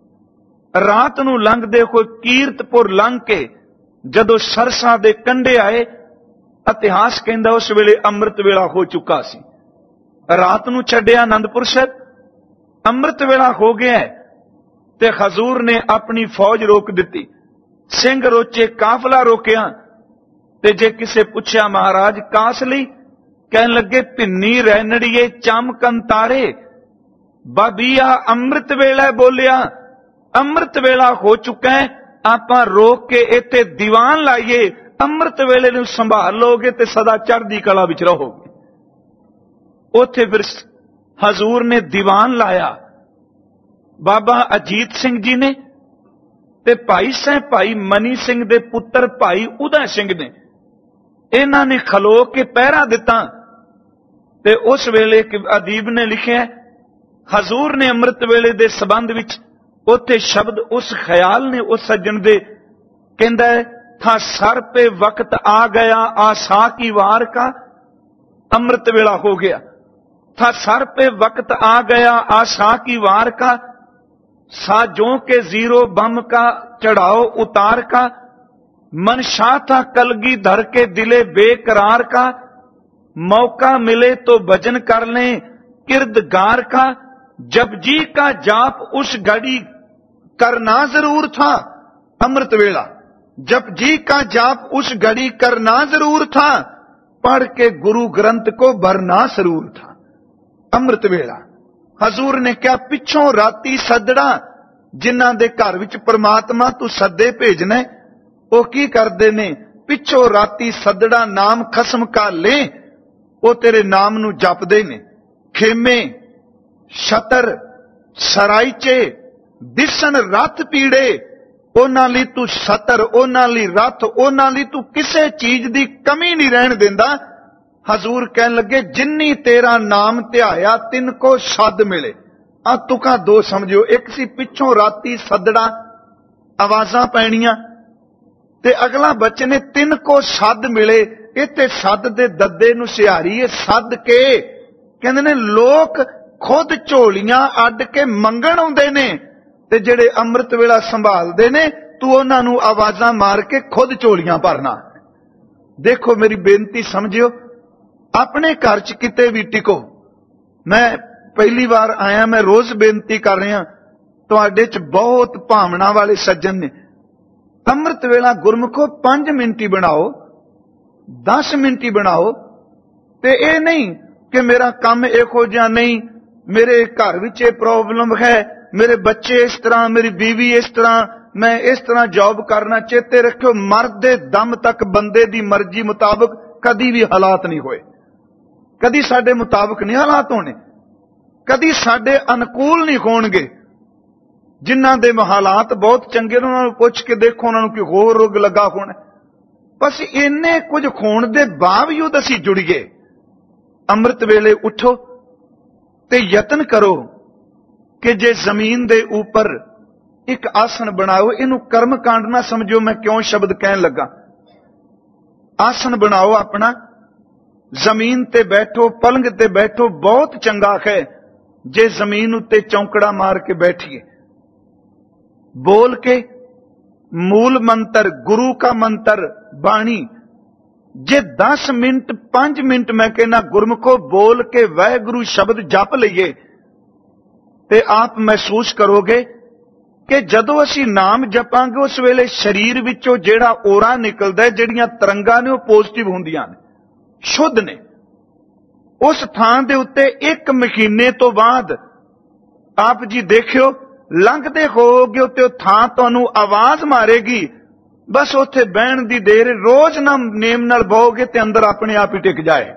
ਰਾਤ ਨੂੰ ਲੰਘਦੇ ਹੋਏ ਕੀਰਤਪੁਰ ਲੰਘ ਕੇ ਜਦੋਂ ਸਰਸਾ ਦੇ ਕੰਢੇ ਆਏ, ਇਤਿਹਾਸ ਕਹਿੰਦਾ ਉਸ ਵੇਲੇ ਅੰਮ੍ਰਿਤ ਵੇਲਾ ਹੋ ਚੁੱਕਾ ਸੀ। ਰਾਤ ਨੂੰ ਛੱਡਿਆ ਆਨੰਦਪੁਰ ਸਾਹਿਬ, ਅੰਮ੍ਰਿਤ ਵੇਲਾ ਹੋ ਗਿਆ ਤੇ ਹਜ਼ੂਰ ਨੇ ਆਪਣੀ ਫੌਜ ਰੋਕ ਦਿੱਤੀ। ਸਿੰਘ ਰੋਚੇ, ਕਾਫਲਾ ਰੋਕਿਆ। ਤੇ ਜੇ ਕਿਸੇ ਪੁੱਛਿਆ, ਮਹਾਰਾਜ ਕਾਸ ਲਈ? ਕਹਿਣ ਲੱਗੇ, ਭਿੰਨੀ ਰੈਣੜੀਏ ਚਮਕਨ ਤਾਰੇ। ਬਾਬੀਆ ਅੰਮ੍ਰਿਤ ਵੇਲਾ ਬੋਲਿਆ, ਅੰਮ੍ਰਿਤ ਵੇਲਾ ਹੋ ਚੁੱਕਾ ਹੈ, ਆਪਾਂ ਰੋਕ ਕੇ ਇੱਥੇ ਦੀਵਾਨ ਲਾਈਏ, ਅੰਮ੍ਰਿਤ ਵੇਲੇ ਨੂੰ ਸੰਭਾਲ ਲੋਗੇ ਤੇ ਸਦਾ ਚੜ੍ਹਦੀ ਕਲਾ ਵਿੱਚ ਰਹੋਗੇ। ਉੱਥੇ ਫਿਰ ਹਜ਼ੂਰ ਨੇ ਦੀਵਾਨ ਲਾਇਆ। ਬਾਬਾ ਅਜੀਤ ਸਿੰਘ ਜੀ ਨੇ ਤੇ ਭਾਈ ਸਾਹਿਬ ਭਾਈ ਮਨੀ ਸਿੰਘ ਦੇ ਪੁੱਤਰ ਭਾਈ ਉਦੈ ਸਿੰਘ ਨੇ, ਇਹਨਾਂ ਨੇ ਖਲੋ ਕੇ ਪਹਿਰਾ ਦਿੱਤਾ। ਤੇ ਉਸ ਵੇਲੇ ਅਦੀਬ ਨੇ ਲਿਖਿਆ, ਹਜ਼ੂਰ ਨੇ ਅੰਮ੍ਰਿਤ ਵੇਲੇ ਦੇ ਸੰਬੰਧ ਵਿੱਚ ਉੱਥੇ ਸ਼ਬਦ ਉਸ ਖਿਆਲ ਨੇ ਉਸ ਸੱਜਣ ਦੇ, ਕਹਿੰਦਾ ਥਾ ਸਰ ਪੇ ਵਕਤ ਆ ਗਿਆ ਆਸਾ ਕੀ ਵਾਰ ਕਾ। ਅੰਮ੍ਰਿਤ ਵੇਲਾ ਹੋ ਗਿਆ। था सर पे वक्त आ गया आशा की वार का, साजों के जीरो बम का चढ़ाओ उतार का, मनशा था कलगी धर के दिले बेकरार का, मौका मिले तो भजन कर लें किरदगार का, जब जी का जाप उस घड़ी करना जरूर था। अमृत वेला, जब जी का जाप उस घड़ी करना जरूर था, पढ़ के गुरु ग्रंथ को भरना जरूर था। अमृत वेला हजूर ने क्या पिछों राती सदड़ा, जिन्हां दे घर विच परमात्मा तू सदे भेजने, वो की करदे ने? पिछों राती सदड़ा नाम खसम का ले, वो तेरे नाम नू जपदे ने। खेमे छतर सराइचे दिसन रथ पीड़े, उन्हां लई तू छतर, उन्हां लई रथ, उन्हां लई तू किसे चीज दी कमी नहीं रहन देंदा। हजूर कहन लगे जिन्नी तेरा नाम ध्याया तिनको सद मिले। आ तुका दो समझो, एक सी पिछों राती सदड़ा, आवाजां पैणियां, ਤੇ ਅਗਲਾ ਬਚਨ ਹੈ ਤਿੰਨ ਕੋ ਸੱਦ ਮਿਲੇ। ਇੱਥੇ ਸੱਦ ਦੇ ਦੱਦੇ ਨੂੰ ਸਿਹਾਰੀ ਹੈ, ਸੱਦ ਕੇ ਕਹਿੰਦੇ ਨੇ ਲੋਕ ਖੁਦ ਝੋਲੀਆਂ ਅੱਡ ਕੇ ਮੰਗਣ ਆਉਂਦੇ ਨੇ, ਤੇ ਜਿਹੜੇ ਅੰਮ੍ਰਿਤ ਵੇਲਾ ਸੰਭਾਲਦੇ ਨੇ ਤੂੰ ਉਹਨਾਂ ਨੂੰ ਆਵਾਜ਼ਾਂ ਮਾਰ ਕੇ ਖੁਦ ਝੋਲੀਆਂ ਭਰਨਾ। ਦੇਖੋ ਮੇਰੀ ਬੇਨਤੀ ਸਮਝਿਓ, ਆਪਣੇ ਘਰ 'ਚ ਕਿਤੇ ਵੀ ਟਿਕੋ। ਮੈਂ ਪਹਿਲੀ ਵਾਰ ਆਇਆ, ਮੈਂ ਰੋਜ਼ ਬੇਨਤੀ ਕਰ ਰਿਹਾ, ਤੁਹਾਡੇ 'ਚ ਬਹੁਤ ਭਾਵਨਾ ਵਾਲੇ ਸੱਜਣ ਨੇ। ਅੰਮ੍ਰਿਤ ਵੇਲਾ ਗੁਰਮੁਖੋ 5 ਮਿੰਟ ਹੀ ਬਣਾਓ, 10 ਮਿੰਟ ਹੀ ਬਣਾਓ। ਤੇ ਇਹ ਨਹੀਂ ਕਿ ਮੇਰਾ ਕੰਮ ਇਹੋ ਜਿਹਾ ਨਹੀਂ, ਮੇਰੇ ਘਰ ਵਿੱਚ ਇਹ ਪ੍ਰੋਬਲਮ ਹੈ, ਮੇਰੇ ਬੱਚੇ ਇਸ ਤਰ੍ਹਾਂ, ਮੇਰੀ ਬੀਵੀ ਇਸ ਤਰ੍ਹਾਂ, ਮੈਂ ਇਸ ਤਰ੍ਹਾਂ ਜੌਬ ਕਰਨਾ। ਚੇਤੇ ਰੱਖਿਓ, ਮਰਦੇ ਦਮ ਤੱਕ ਬੰਦੇ ਦੀ ਮਰਜ਼ੀ ਮੁਤਾਬਕ ਕਦੀ ਵੀ ਹਾਲਾਤ ਨਹੀਂ ਹੋਏ, ਕਦੀ ਸਾਡੇ ਮੁਤਾਬਕ ਨਹੀਂ ਹਾਲਾਤ ਹੋਣੇ, ਕਦੀ ਸਾਡੇ ਅਨੁਕੂਲ ਨਹੀਂ ਹੋਣਗੇ। ਜਿਨ੍ਹਾਂ ਦੇ ਹਾਲਾਤ ਬਹੁਤ ਚੰਗੇ ਨੇ ਉਹਨਾਂ ਨੂੰ ਪੁੱਛ ਕੇ ਦੇਖੋ, ਉਹਨਾਂ ਨੂੰ ਕੋਈ ਹੋਰ ਰੋਗ ਲੱਗਾ ਹੋਣਾ। ਬਸ ਇੰਨੇ ਕੁਝ ਹੋਣ ਦੇ ਬਾਵਜੂਦ ਅਸੀਂ ਜੁੜੀਏ। ਅੰਮ੍ਰਿਤ ਵੇਲੇ ਉੱਠੋ ਤੇ ਯਤਨ ਕਰੋ ਕਿ ਜੇ ਜ਼ਮੀਨ ਦੇ ਉੱਪਰ ਇੱਕ ਆਸਣ ਬਣਾਓ। ਇਹਨੂੰ ਕਰਮ ਕਾਂਡ ਨਾ ਸਮਝੋ, ਮੈਂ ਕਿਉਂ ਸ਼ਬਦ ਕਹਿਣ ਲੱਗਾ। ਆਸਣ ਬਣਾਓ ਆਪਣਾ, ਜ਼ਮੀਨ ਤੇ ਬੈਠੋ, ਪਲੰਗ ਤੇ ਬੈਠੋ। ਬਹੁਤ ਚੰਗਾ ਹੈ ਜੇ ਜ਼ਮੀਨ ਉੱਤੇ ਚੌਂਕੜਾ ਮਾਰ ਕੇ ਬੈਠੀਏ, ਬੋਲ ਕੇ ਮੂਲ ਮੰਤਰ, ਗੁਰੂ का ਮੰਤਰ, ਬਾਣੀ। ਜੇ 10 ਮਿੰਟ 5 ਮਿੰਟ ਮੈਂ ਕਹਿੰਦਾ ਗੁਰਮੁਖੋ ਬੋਲ ਕੇ ਵਾਹਿਗੁਰੂ ਸ਼ਬਦ ਜਪ ਲਈਏ ਤੇ ਆਪ ਮਹਿਸੂਸ ਕਰੋਗੇ ਕਿ ਜਦੋਂ ਅਸੀਂ ਨਾਮ ਜਪਾਂਗੇ ਉਸ ਵੇਲੇ ਸਰੀਰ ਵਿੱਚੋਂ ਜਿਹੜਾ ਔਰਾ ਨਿਕਲਦਾ, ਜਿਹੜੀਆਂ ਤਰੰਗਾਂ ਨੇ ਉਹ ਪੋਜ਼ਿਟਿਵ ਹੁੰਦੀਆਂ ਨੇ, ਸ਼ੁੱਧ ਨੇ। ਉਸ ਥਾਂ ਦੇ ਉੱਤੇ 1 ਮਹੀਨੇ ਤੋਂ ਬਾਅਦ ਆਪ ਜੀ ਦੇਖਿਓ, ਲੰਘਦੇ ਹੋਗੇ ਉੱਤੇ ਉਹ ਥਾਂ ਤੁਹਾਨੂੰ ਆਵਾਜ਼ ਮਾਰੇਗੀ। ਬਸ ਉੱਥੇ ਬਹਿਣ ਦੀ ਦੇਰ, ਰੋਜ਼ ਨਾ ਨੇਮ ਨਾਲ ਬਹੋਗੇ ਤੇ ਅੰਦਰ ਆਪਣੇ ਆਪ ਹੀ ਟਿਕ ਜਾਏ।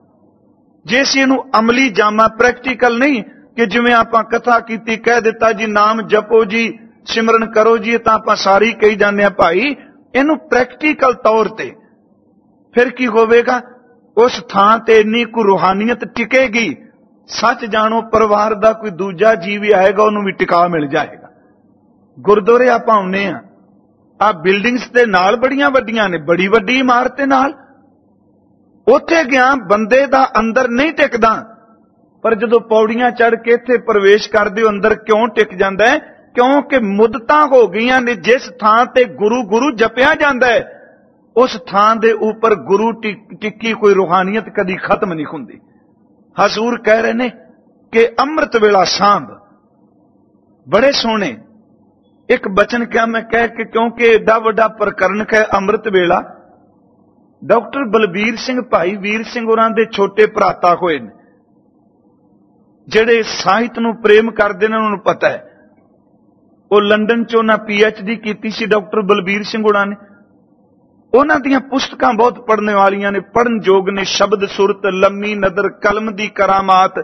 ਜੇ ਅਸੀਂ ਇਹਨੂੰ ਅਮਲੀ ਜਾਮਾ, ਪ੍ਰੈਕਟੀਕਲ ਨਹੀਂ ਕਿ ਜਿਵੇਂ ਆਪਾਂ ਕਥਾ ਕੀਤੀ, ਕਹਿ ਦਿੱਤਾ ਜੀ ਨਾਮ ਜਪੋ ਜੀ, ਸਿਮਰਨ ਕਰੋ ਜੀ, ਇਹ ਤਾਂ ਆਪਾਂ ਸਾਰੀ ਕਹੀ ਜਾਂਦੇ ਆ ਭਾਈ। ਇਹਨੂੰ ਪ੍ਰੈਕਟੀਕਲ ਤੌਰ ਤੇ ਫਿਰ ਕੀ ਹੋਵੇਗਾ, ਉਸ ਥਾਂ ਤੇ ਇੰਨੀ ਕੁ ਰੂਹਾਨੀਅਤ ਟਿਕੇਗੀ। ਸੱਚ ਜਾਣੋ, ਪਰਿਵਾਰ ਦਾ ਕੋਈ ਦੂਜਾ ਜੀਵ ਵੀ ਆਏਗਾ ਉਹਨੂੰ ਵੀ ਟਿਕਾ ਮਿਲ ਜਾਏਗਾ। ਗੁਰਦੁਆਰੇ ਆਪਾਂ ਆਉਂਦੇ ਆ, ਆ ਬਿਲਡਿੰਗਸ ਦੇ ਨਾਲ ਬੜੀਆਂ ਵੱਡੀਆਂ ਨੇ, ਬੜੀ ਵੱਡੀ ਇਮਾਰਤ ਨਾਲ, ਉੱਥੇ ਗਿਆ ਬੰਦੇ ਦਾ ਅੰਦਰ ਨਹੀਂ ਟਿਕਦਾ, ਪਰ ਜਦੋਂ ਪੌੜੀਆਂ ਚੜ੍ਹ ਕੇ ਇੱਥੇ ਪ੍ਰਵੇਸ਼ ਕਰਦੇ ਹੋ ਅੰਦਰ ਕਿਉਂ ਟਿਕ ਜਾਂਦਾ ਹੈ? ਕਿਉਂਕਿ ਮੁੱਦਤਾਂ ਹੋ ਗਈਆਂ ਨੇ। ਜਿਸ ਥਾਂ ਤੇ ਗੁਰੂ ਗੁਰੂ ਜਪਿਆ ਜਾਂਦਾ ਹੈ ਉਸ ਥਾਂ ਦੇ ਉੱਪਰ ਗੁਰੂ ਟਿੱਕੀ ਕੋਈ ਰੂਹਾਨੀਅਤ ਕਦੀ ਖਤਮ ਨਹੀਂ ਹੁੰਦੀ। ਹਜ਼ੂਰ ਕਹਿ ਰਹੇ ਨੇ ਕਿ ਅੰਮ੍ਰਿਤ ਵੇਲਾ ਸਾਂਭ। ਬੜੇ ਸੋਹਣੇ ਇੱਕ ਬਚਨ ਕਿਹਾ ਮੈਂ ਕਹਿ ਕੇ, ਕਿਉਂਕਿ ਏਡਾ ਵੱਡਾ ਪ੍ਰਕਰਨ ਹੈ ਅੰਮ੍ਰਿਤ ਵੇਲਾ। ਡਾਕਟਰ ਬਲਬੀਰ ਸਿੰਘ, ਭਾਈ ਵੀਰ ਸਿੰਘ ਹੋਰਾਂ ਦੇ ਛੋਟੇ ਭਰਾਤਾ ਹੋਏ ਨੇ, ਜਿਹੜੇ ਸਾਹਿਤ ਨੂੰ ਪ੍ਰੇਮ ਕਰਦੇ ਨੇ, ਉਹਨਾਂ ਨੂੰ ਪਤਾ ਹੈ। ਉਹ ਲੰਡਨ ਚ ਉਹਨਾਂ PhD ਕੀਤੀ ਸੀ ਡਾਕਟਰ ਬਲਬੀਰ ਸਿੰਘ ਹੋਰਾਂ ਨੇ। ਉਹਨਾਂ ਦੀਆਂ ਪੁਸਤਕਾਂ ਬਹੁਤ ਪੜ੍ਹਨ ਵਾਲੀਆਂ ਨੇ, ਪੜ੍ਹਨ ਯੋਗ ਨੇ। ਸ਼ਬਦ ਸੁਰਤ, ਲੰਮੀ ਨਦਰ, ਕਲਮ ਦੀ ਕਰਾਮਾਤ।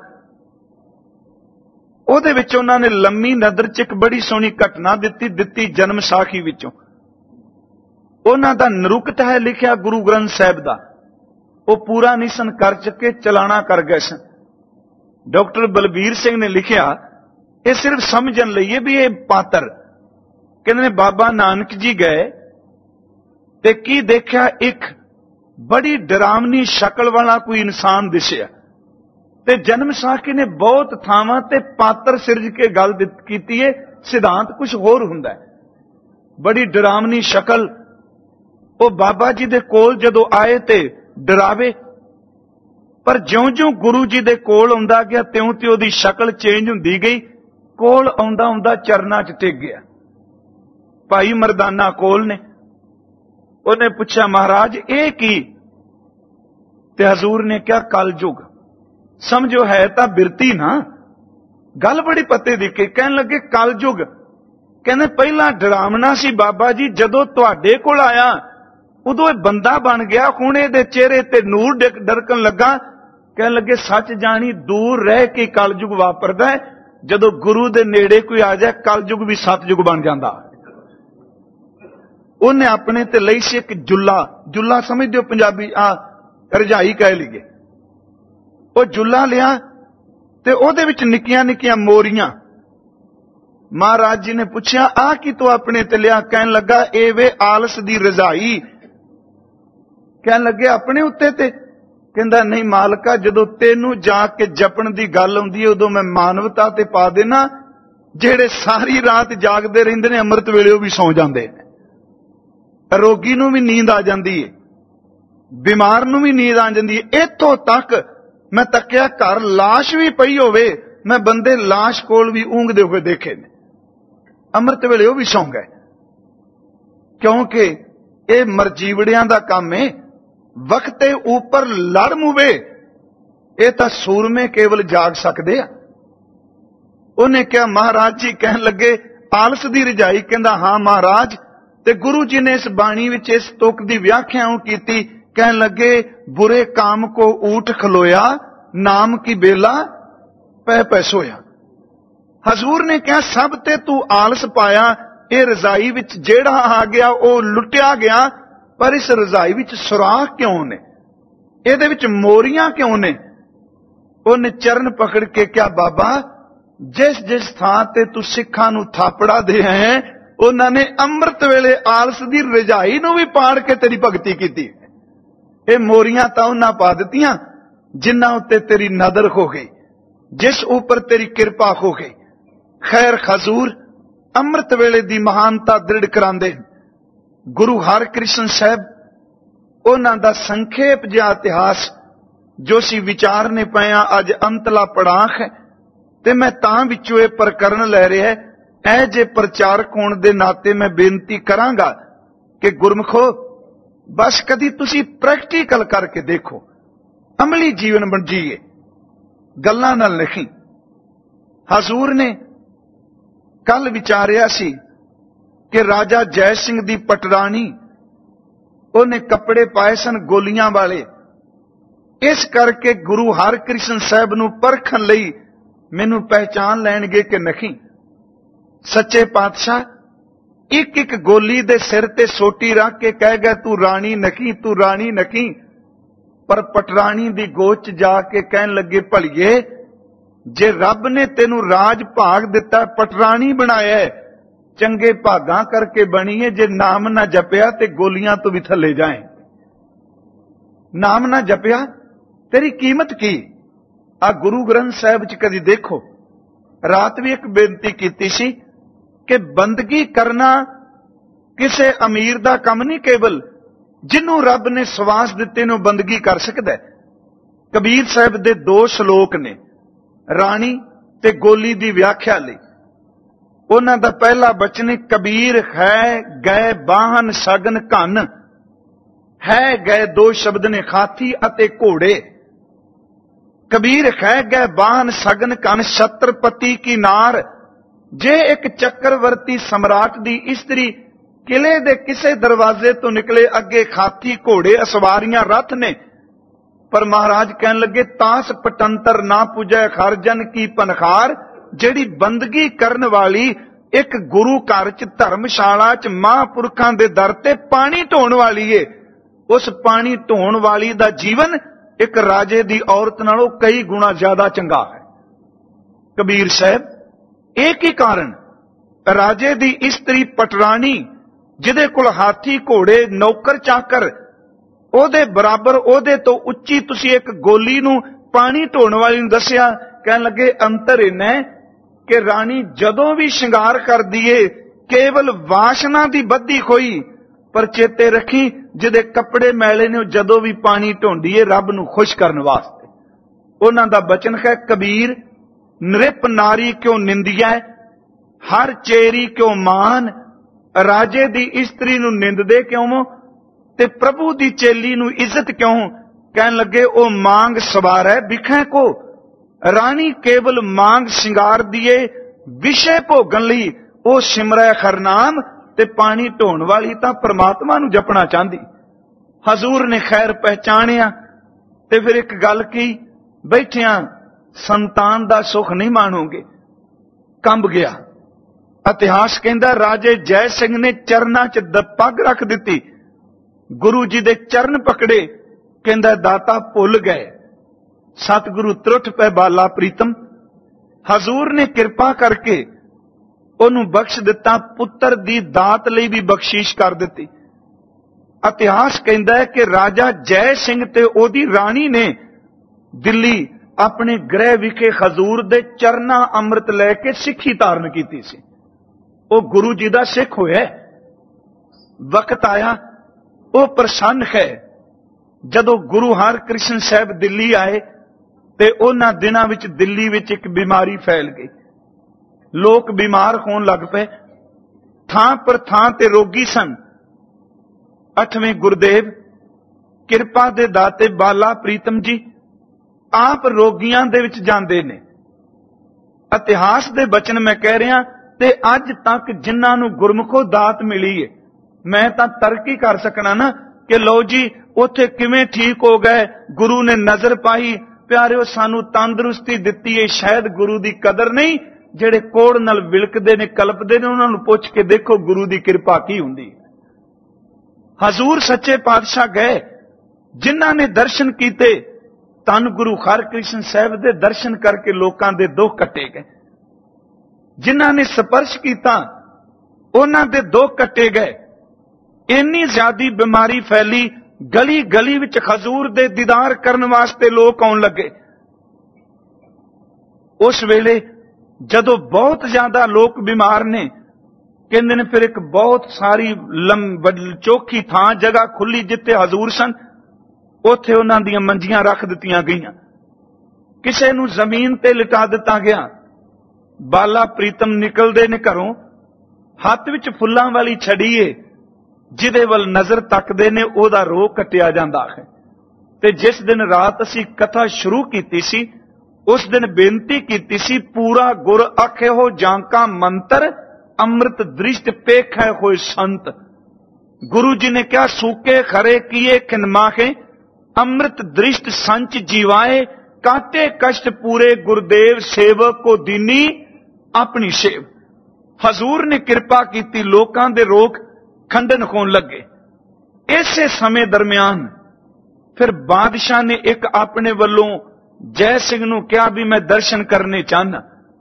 ਉਹਦੇ ਵਿੱਚ ਉਹਨਾਂ ਨੇ ਲੰਮੀ ਨਦਰ ਚ ਇੱਕ ਬੜੀ ਸੋਹਣੀ ਘਟਨਾ ਦਿੱਤੀ ਜਨਮ ਸਾਖੀ ਵਿੱਚੋਂ। ਉਹਨਾਂ ਦਾ ਨਿਰੁਕਤ ਹੈ ਲਿਖਿਆ ਗੁਰੂ ਗ੍ਰੰਥ ਸਾਹਿਬ ਦਾ, ਉਹ ਪੂਰਾ ਨਹੀਂ ਸਨ ਕਰ ਚੁੱਕੇ, ਚਲਾਣਾ ਕਰ ਗਏ ਸਨ। ਡਾਕਟਰ ਬਲਬੀਰ ਸਿੰਘ ਨੇ ਲਿਖਿਆ, ਇਹ ਸਿਰਫ ਸਮਝਣ ਲਈ ਹੈ ਵੀ ਇਹ ਪਾਤਰ। ਕਹਿੰਦੇ ਨੇ ਬਾਬਾ ਨਾਨਕ ਜੀ ਗਏ ਤੇ ਕੀ ਦੇਖਿਆ, ਇੱਕ ਬੜੀ ਡਰਾਵਨੀ ਸ਼ਕਲ ਵਾਲਾ ਕੋਈ ਇਨਸਾਨ ਦਿਸਿਆ। ਤੇ ਜਨਮ ਸਾਖੀ ਨੇ ਬਹੁਤ ਥਾਵਾਂ ਤੇ ਪਾਤਰ ਸਿਰਜ ਕੇ ਗੱਲ ਕੀਤੀ ਹੈ, ਸਿਧਾਂਤ ਕੁਝ ਹੋਰ ਹੁੰਦਾ ਹੈ। ਬੜੀ ਡਰਾਵਨੀ ਸ਼ਕਲ। ਉਹ ਬਾਬਾ ਜੀ ਦੇ ਕੋਲ ਜਦੋਂ ਆਏ ਤੇ ਡਰਾਵੇ, ਪਰ ਜਿਉਂ-ਜਿਉਂ ਗੁਰੂ ਜੀ ਦੇ ਕੋਲ ਆਉਂਦਾ ਗਿਆ ਤਿਉਂ-ਤਿਉਂ ਉਹਦੀ ਸ਼ਕਲ ਚੇਂਜ ਹੁੰਦੀ ਗਈ। ਕੋਲ ਆਉਂਦਾ ਚਰਨਾਂ 'ਚ ਟਿਕ ਗਿਆ। ਭਾਈ ਮਰਦਾਨਾ ਕੋਲ ਨੇ, ਉਹਨੇ ਪੁੱਛਿਆ ਮਹਾਰਾਜ ਇਹ ਕੀ? ਤੇ ਹਜ਼ੂਰ ਨੇ ਕਿਹਾ ਕਲਯੁਗ। ਸਮਝੋ ਹੈ ਤਾਂ ਬਿਰਤੀ ਨਾ, ਗੱਲ ਬੜੀ ਪਤੇ ਦੀ। ਕਹਿਣ ਲੱਗੇ ਕਲਯੁਗ। ਕਹਿੰਦੇ ਪਹਿਲਾਂ ਡਰਾਵਣਾ ਸੀ ਬਾਬਾ ਜੀ, ਜਦੋਂ ਤੁਹਾਡੇ ਕੋਲ ਆਇਆ ਉਦੋਂ ਇਹ ਬੰਦਾ ਬਣ ਗਿਆ, ਹੁਣ ਇਹਦੇ ਚਿਹਰੇ ਤੇ ਨੂਰ ਡਰਕਣ ਲੱਗਾ। ਕਹਿਣ ਲੱਗੇ ਸੱਚ ਜਾਣੀ, ਦੂਰ ਰਹਿ ਕੇ ਕਲਯੁਗ ਵਾਪਰਦਾ ਹੈ, ਜਦੋਂ ਗੁਰੂ ਦੇ ਨੇੜੇ ਕੋਈ ਆ ਜਾਏ ਕਲਯੁਗ ਵੀ ਸਤਯੁਗ ਬਣ ਜਾਂਦਾ। ਉਹਨੇ ਆਪਣੇ ਤੇ ਲਈ ਸੀ ਇੱਕ ਜੁੱਲਾ ਸਮਝਦੇ ਹੋ ਪੰਜਾਬੀ, ਰਜਾਈ ਕਹਿ ਲਈਏ। ਉਹ ਜੁੱਲਾ ਲਿਆ ਤੇ ਉਹਦੇ ਵਿੱਚ ਨਿੱਕੀਆਂ ਨਿੱਕੀਆਂ ਮੋਰੀਆਂ, महाराज जी ने पूछया आ कि तू अपने ते लिया? कहन लगा ए वे आलस दी रजाई। कहन लगे अपने उत्ते ते? कहंदा नहीं मालका, जदों तेनू जाके जपण दी गल आउंदी है उदों मैं मानवता ते पा देना। जेड़े सारी रात जागदे रहिंदे ने अमृत वेले वो भी सौ जांदे ने। रोगी नूं भी नींद आ जांदी है, बीमार नूं भी नींद आ जांदी है। इत्थों तक मैं तक्या घर लाश भी पई होवे, मैं बंदे लाश कोल भी ऊंघदे हुए देखे ने। अमृत वेले वो भी सौ गए, क्योंकि ये मरजीवड़ियां दा काम है। वक्ते ऊपर लड़ मुवे, ये तां सूरमे केवल जाग सकदे आ। उन्हें क्या महाराज जी कहन लगे आलस दी रजाई? कहंदा हाँ महाराज। ते गुरु जी ने इस बाणी विच इस तुक दी व्याख्या कीती। कहन लगे बुरे काम को ऊठ खलोया, नाम की बेला पै पै सोया। हजूर ने क्या सब ते तू आलस पाया, ये रजाई विच जेड़ा आ गया वो लुटिया गया, पर इस रजाई विच सुराख क्यों ने, इहदे विच मोरियां क्यों ने? उन्हें चरण पकड़ के क्या बाबा, जिस जिस थां ते तू सिखां नूं थापड़ा दे है, उन्होंने अमृत वेले आलस दी रजाई नूं भी पाड़ के तेरी भगती कीती। ये मोरियां तां उन्हां पा दित्तियां जिन्हां उत्ते तेरी नदर हो गई, जिस ऊपर तेरी कृपा हो गई। खैर हजूर अमृत वेले दी महानता दृढ़ करांदे। गुरु हरकृष्ण साहब उन्हां दा संखेप जिहा इतिहास जो सी विचारने पया अज अंतला पड़ाख है, ते मैं तां विचों ये प्रकरण लै रिहा ऐ जे प्रचारक होण दे नाते मैं बेनती करांगा कि गुरमुखो बस कदी तुसी प्रैक्टिकल करके देखो, अमली जीवन बन जीए, गल्लां नाल नहीं। हजूर ने कल विचारिया सी कि राजा जय सिंह दी पटरानी उन्हें कपड़े पाए सन गोलियां वाले, इस करके गुरु हरकृष्ण साहब नूं परखण लई मैनू पहचान लैणगे कि नहीं। सच्चे पातशाह एक एक गोली दे सिर ते सोटी रख के कह गए तू राणी नहीं, तू राणी नहीं। पर पटरानी दी गोच जाके कहन लगे भलिए, जे रब ने तेनू राज भाग दिता पटरानी बनाया है, चंगे भागां करके बनी है। जे नाम ना जपिया ते गोलियां तो भी थले जाए। नाम ना जपिया तेरी कीमत की? आ गुरु ग्रंथ साहिब च कदी देखो, रात भी एक बेनती कीती सी कि बंदगी करना किसे अमीर दा काम नहीं, केवल जिन्हों रब ने सवास दिते ने बंदगी कर सकदा है। कबीर साहब दे 2 श्लोक ने राणी ते गोली दी व्याख्या लई। उन्हां दा पहला बचन है कबीर है गए बाहन सगन घन। है गए 2 शब्द ने हाथी अते घोड़े। कबीर है गए बाहन सगन घन, छत्रपति की नार। जे एक चक्रवर्ती सम्राट दी इस्त्री किले दे किसे दरवाजे तो निकले, अगे हाथी घोड़े असवारियां रथ ने। पर महाराज कहन लगे तास पटंतर ना पूजै खरजन की पनखार। जेड़ी बंदगी करन वाली एक गुरु घर च धर्मशाला च महापुरखां दे दर ते पानी ढोण वाली है, उस पानी ढोण वाली दा जीवन एक राजे दी औरत नालों कई गुना ज्यादा चंगा है। कबीर साहब एक ही कारण, राजे दी इस्त्री पटरानी जिदे कोल हाथी घोड़े नौकर चाकर, ओदे बराबर ओदे तो उच्ची तुसी एक गोली नूं पानी ढोण वाली नूं दसिया। कहन लगे अंतर इन्ना है कि रानी जदों भी श्रृंगार कर दिए केवल वासना दी बद्धी खोई, पर चेते रखी जिदे कपड़े मैले ने जदों भी पानी ढोंदी है रब नूं खुश करन वास्ते। उन्हां दा बचन है कबीर नृप नारी क्यों निंदिया, हर चेरी क्यों मान। राजे दी इस्त्री नूं निंददे क्यों ते प्रभु दी चेली नूं इज्जत क्यों? कहन लगे ओ मांग सवार है बिखै को। रानी केवल मांग श्रृंगार दिए विषय भोगन लई ओ सिमरै खरनाम, ते पानी ढोण वाली तां परमात्मा नूं जपना चाहती। हजूर ने खैर पहचानिया ते फिर एक गल की, बैठिया संतान दा सुख नहीं माणोगे। कंब गया। इतिहास कहंदा राजे जय सिंह ने चरना च पग रख दिती, गुरु जी दे चरण पकड़े, कहंदा दाता भुल गए। सतगुरु त्रुट पै बाला प्रीतम। हजूर ने कृपा करके ਉਹਨੂੰ ਬਖਸ਼ ਦਿੱਤਾ, ਪੁੱਤਰ ਦੀ ਦਾਤ ਲਈ ਵੀ ਬਖਸ਼ੀਸ਼ ਕਰ ਦਿੱਤੀ। ਇਤਿਹਾਸ ਕਹਿੰਦਾ ਹੈ ਕਿ ਰਾਜਾ ਜੈ ਸਿੰਘ ਤੇ ਉਹਦੀ ਰਾਣੀ ਨੇ ਦਿੱਲੀ ਆਪਣੇ ਗ੍ਰਹਿ ਵਿਖੇ ਹਜ਼ੂਰ ਦੇ ਚਰਨਾਂ ਅੰਮ੍ਰਿਤ ਲੈ ਕੇ ਸਿੱਖੀ ਧਾਰਨ ਕੀਤੀ ਸੀ। ਉਹ ਗੁਰੂ ਜੀ ਦਾ ਸਿੱਖ ਹੋਇਆ। ਵਕਤ ਆਇਆ, ਉਹ ਪ੍ਰਸੰਨ ਹੈ ਜਦੋਂ ਗੁਰੂ ਹਰਕ੍ਰਿਸ਼ਨ ਸਾਹਿਬ ਦਿੱਲੀ ਆਏ ਤੇ ਉਹਨਾਂ ਦਿਨਾਂ ਵਿੱਚ ਦਿੱਲੀ ਵਿੱਚ ਇੱਕ ਬਿਮਾਰੀ ਫੈਲ ਗਈ। ਲੋਕ ਬਿਮਾਰ ਹੋਣ ਲੱਗ ਪਏ, ਥਾਂ ਪਰ ਥਾਂ ਤੇ ਰੋਗੀ ਸਨ। 8ਵੇਂ ਗੁਰਦੇਵ ਕਿਰਪਾ ਦੇ ਦਾਤੇ ਬਾਲਾ ਪ੍ਰੀਤਮ ਜੀ ਆਪ ਰੋਗੀਆਂ ਦੇ ਵਿੱਚ ਜਾਂਦੇ ਨੇ। ਇਤਿਹਾਸ ਦੇ ਬਚਨ ਮੈਂ ਕਹਿ ਰਿਹਾ, ਤੇ ਅੱਜ ਤੱਕ ਜਿਨ੍ਹਾਂ ਨੂੰ ਗੁਰਮੁਖੋਂ ਦਾਤ ਮਿਲੀ ਹੈ, ਮੈਂ ਤਾਂ ਤਰਕੀ ਕਰ ਸਕਣਾ ਨਾ ਕਿ ਲਓ ਜੀ ਉੱਥੇ ਕਿਵੇਂ ਠੀਕ ਹੋ ਗਏ, ਗੁਰੂ ਨੇ ਨਜ਼ਰ ਪਾਈ। ਪਿਆਰਿਓ, ਸਾਨੂੰ ਤੰਦਰੁਸਤੀ ਦਿੱਤੀ ਹੈ, ਸ਼ਾਇਦ ਗੁਰੂ ਦੀ ਕਦਰ ਨਹੀਂ। ਜਿਹੜੇ ਕੋੜ ਨਾਲ ਵਿਲਕਦੇ ਨੇ, ਕਲਪਦੇ ਨੇ, ਉਹਨਾਂ ਨੂੰ ਪੁੱਛ ਕੇ ਦੇਖੋ ਗੁਰੂ ਦੀ ਕਿਰਪਾ ਕੀ ਹੁੰਦੀ। ਹਜ਼ੂਰ ਸੱਚੇ ਪਾਤਸ਼ਾਹ ਗਏ, ਜਿਨ੍ਹਾਂ ਨੇ ਦਰਸ਼ਨ ਕੀਤੇ, ਧੰਨ ਗੁਰੂ ਹਰਕ੍ਰਿਸ਼ਨ ਸਾਹਿਬ ਦੇ ਦਰਸ਼ਨ ਕਰਕੇ ਲੋਕਾਂ ਦੇ ਦੁੱਖ ਕੱਟੇ ਗਏ। ਜਿਨ੍ਹਾਂ ਨੇ ਸਪਰਸ਼ ਕੀਤਾ, ਉਹਨਾਂ ਦੇ ਦੁੱਖ ਕੱਟੇ ਗਏ। ਇੰਨੀ ਜ਼ਿਆਦੀ ਬਿਮਾਰੀ ਫੈਲੀ, ਗਲੀ ਗਲੀ ਵਿੱਚ ਹਜ਼ੂਰ ਦੇ ਦੀਦਾਰ ਕਰਨ ਵਾਸਤੇ ਲੋਕ ਆਉਣ ਲੱਗੇ। ਉਸ ਵੇਲੇ ਜਦੋਂ ਬਹੁਤ ਜ਼ਿਆਦਾ ਲੋਕ ਬਿਮਾਰ ਨੇ, ਕਹਿੰਦੇ ਨੇ ਫਿਰ ਇੱਕ ਬਹੁਤ ਸਾਰੀ ਚੋਖੀ ਥਾਂ ਜਗ੍ਹਾ ਖੁੱਲੀ ਜਿੱਥੇ ਹਜ਼ੂਰ ਸਨ, ਉੱਥੇ ਉਹਨਾਂ ਦੀਆਂ ਮੰਜੀਆਂ ਰੱਖ ਦਿੱਤੀਆਂ ਗਈਆਂ। ਕਿਸੇ ਨੂੰ ਜ਼ਮੀਨ ਤੇ ਲਿਟਾ ਦਿੱਤਾ ਗਿਆ। ਬਾਲਾ ਪ੍ਰੀਤਮ ਨਿਕਲਦੇ ਨੇ ਘਰੋਂ, ਹੱਥ ਵਿੱਚ ਫੁੱਲਾਂ ਵਾਲੀ ਛੜੀ ਏ, ਜਿਹਦੇ ਵੱਲ ਨਜ਼ਰ ਤੱਕਦੇ ਨੇ ਉਹਦਾ ਰੋਹ ਕੱਟਿਆ ਜਾਂਦਾ ਹੈ। ਤੇ ਜਿਸ ਦਿਨ ਰਾਤ ਅਸੀਂ ਕਥਾ ਸ਼ੁਰੂ ਕੀਤੀ ਸੀ, ਉਸ ਦਿਨ ਬੇਨਤੀ ਕੀਤੀ ਸੀ, ਪੂਰਾ ਗੁਰ ਆਖੇ ਹੋ ਜਾਂਕਾ ਮੰਤਰ, ਅੰਮ੍ਰਿਤ ਦ੍ਰਿਸ਼ਟ ਪੇਖੈ ਹੋਏ ਸੰਤ। ਗੁਰੂ ਜੀ ਨੇ ਕਿਹਾ, ਸੂਕੇ ਖਰੇ ਕੀਏ ਖਿਨਮਾਹੇ, ਅੰਮ੍ਰਿਤ ਦ੍ਰਿਸ਼ਟ ਸੰਚ ਜੀਵਾਏ, ਕਾਟੇ ਕਸ਼ਟ ਪੂਰੇ ਗੁਰਦੇਵ ਸੇਵਕ ਕੋ ਦੀਨੀ ਆਪਣੀ ਸੇਵ। ਹਜ਼ੂਰ ਨੇ ਕਿਰਪਾ ਕੀਤੀ, ਲੋਕਾਂ ਦੇ ਰੋਗ ਖੰਡਨ ਹੋਣ ਲੱਗੇ। ਇਸੇ ਸਮੇਂ ਦਰਮਿਆਨ ਫਿਰ ਬਾਦਸ਼ਾਹ ਨੇ ਇੱਕ ਆਪਣੇ ਵੱਲੋਂ ਜੈ ਸਿੰਘ ਨੂੰ ਕਿਹਾ ਵੀ ਮੈਂ ਦਰਸ਼ਨ ਕਰਨੇ ਚਾਹਨਾ।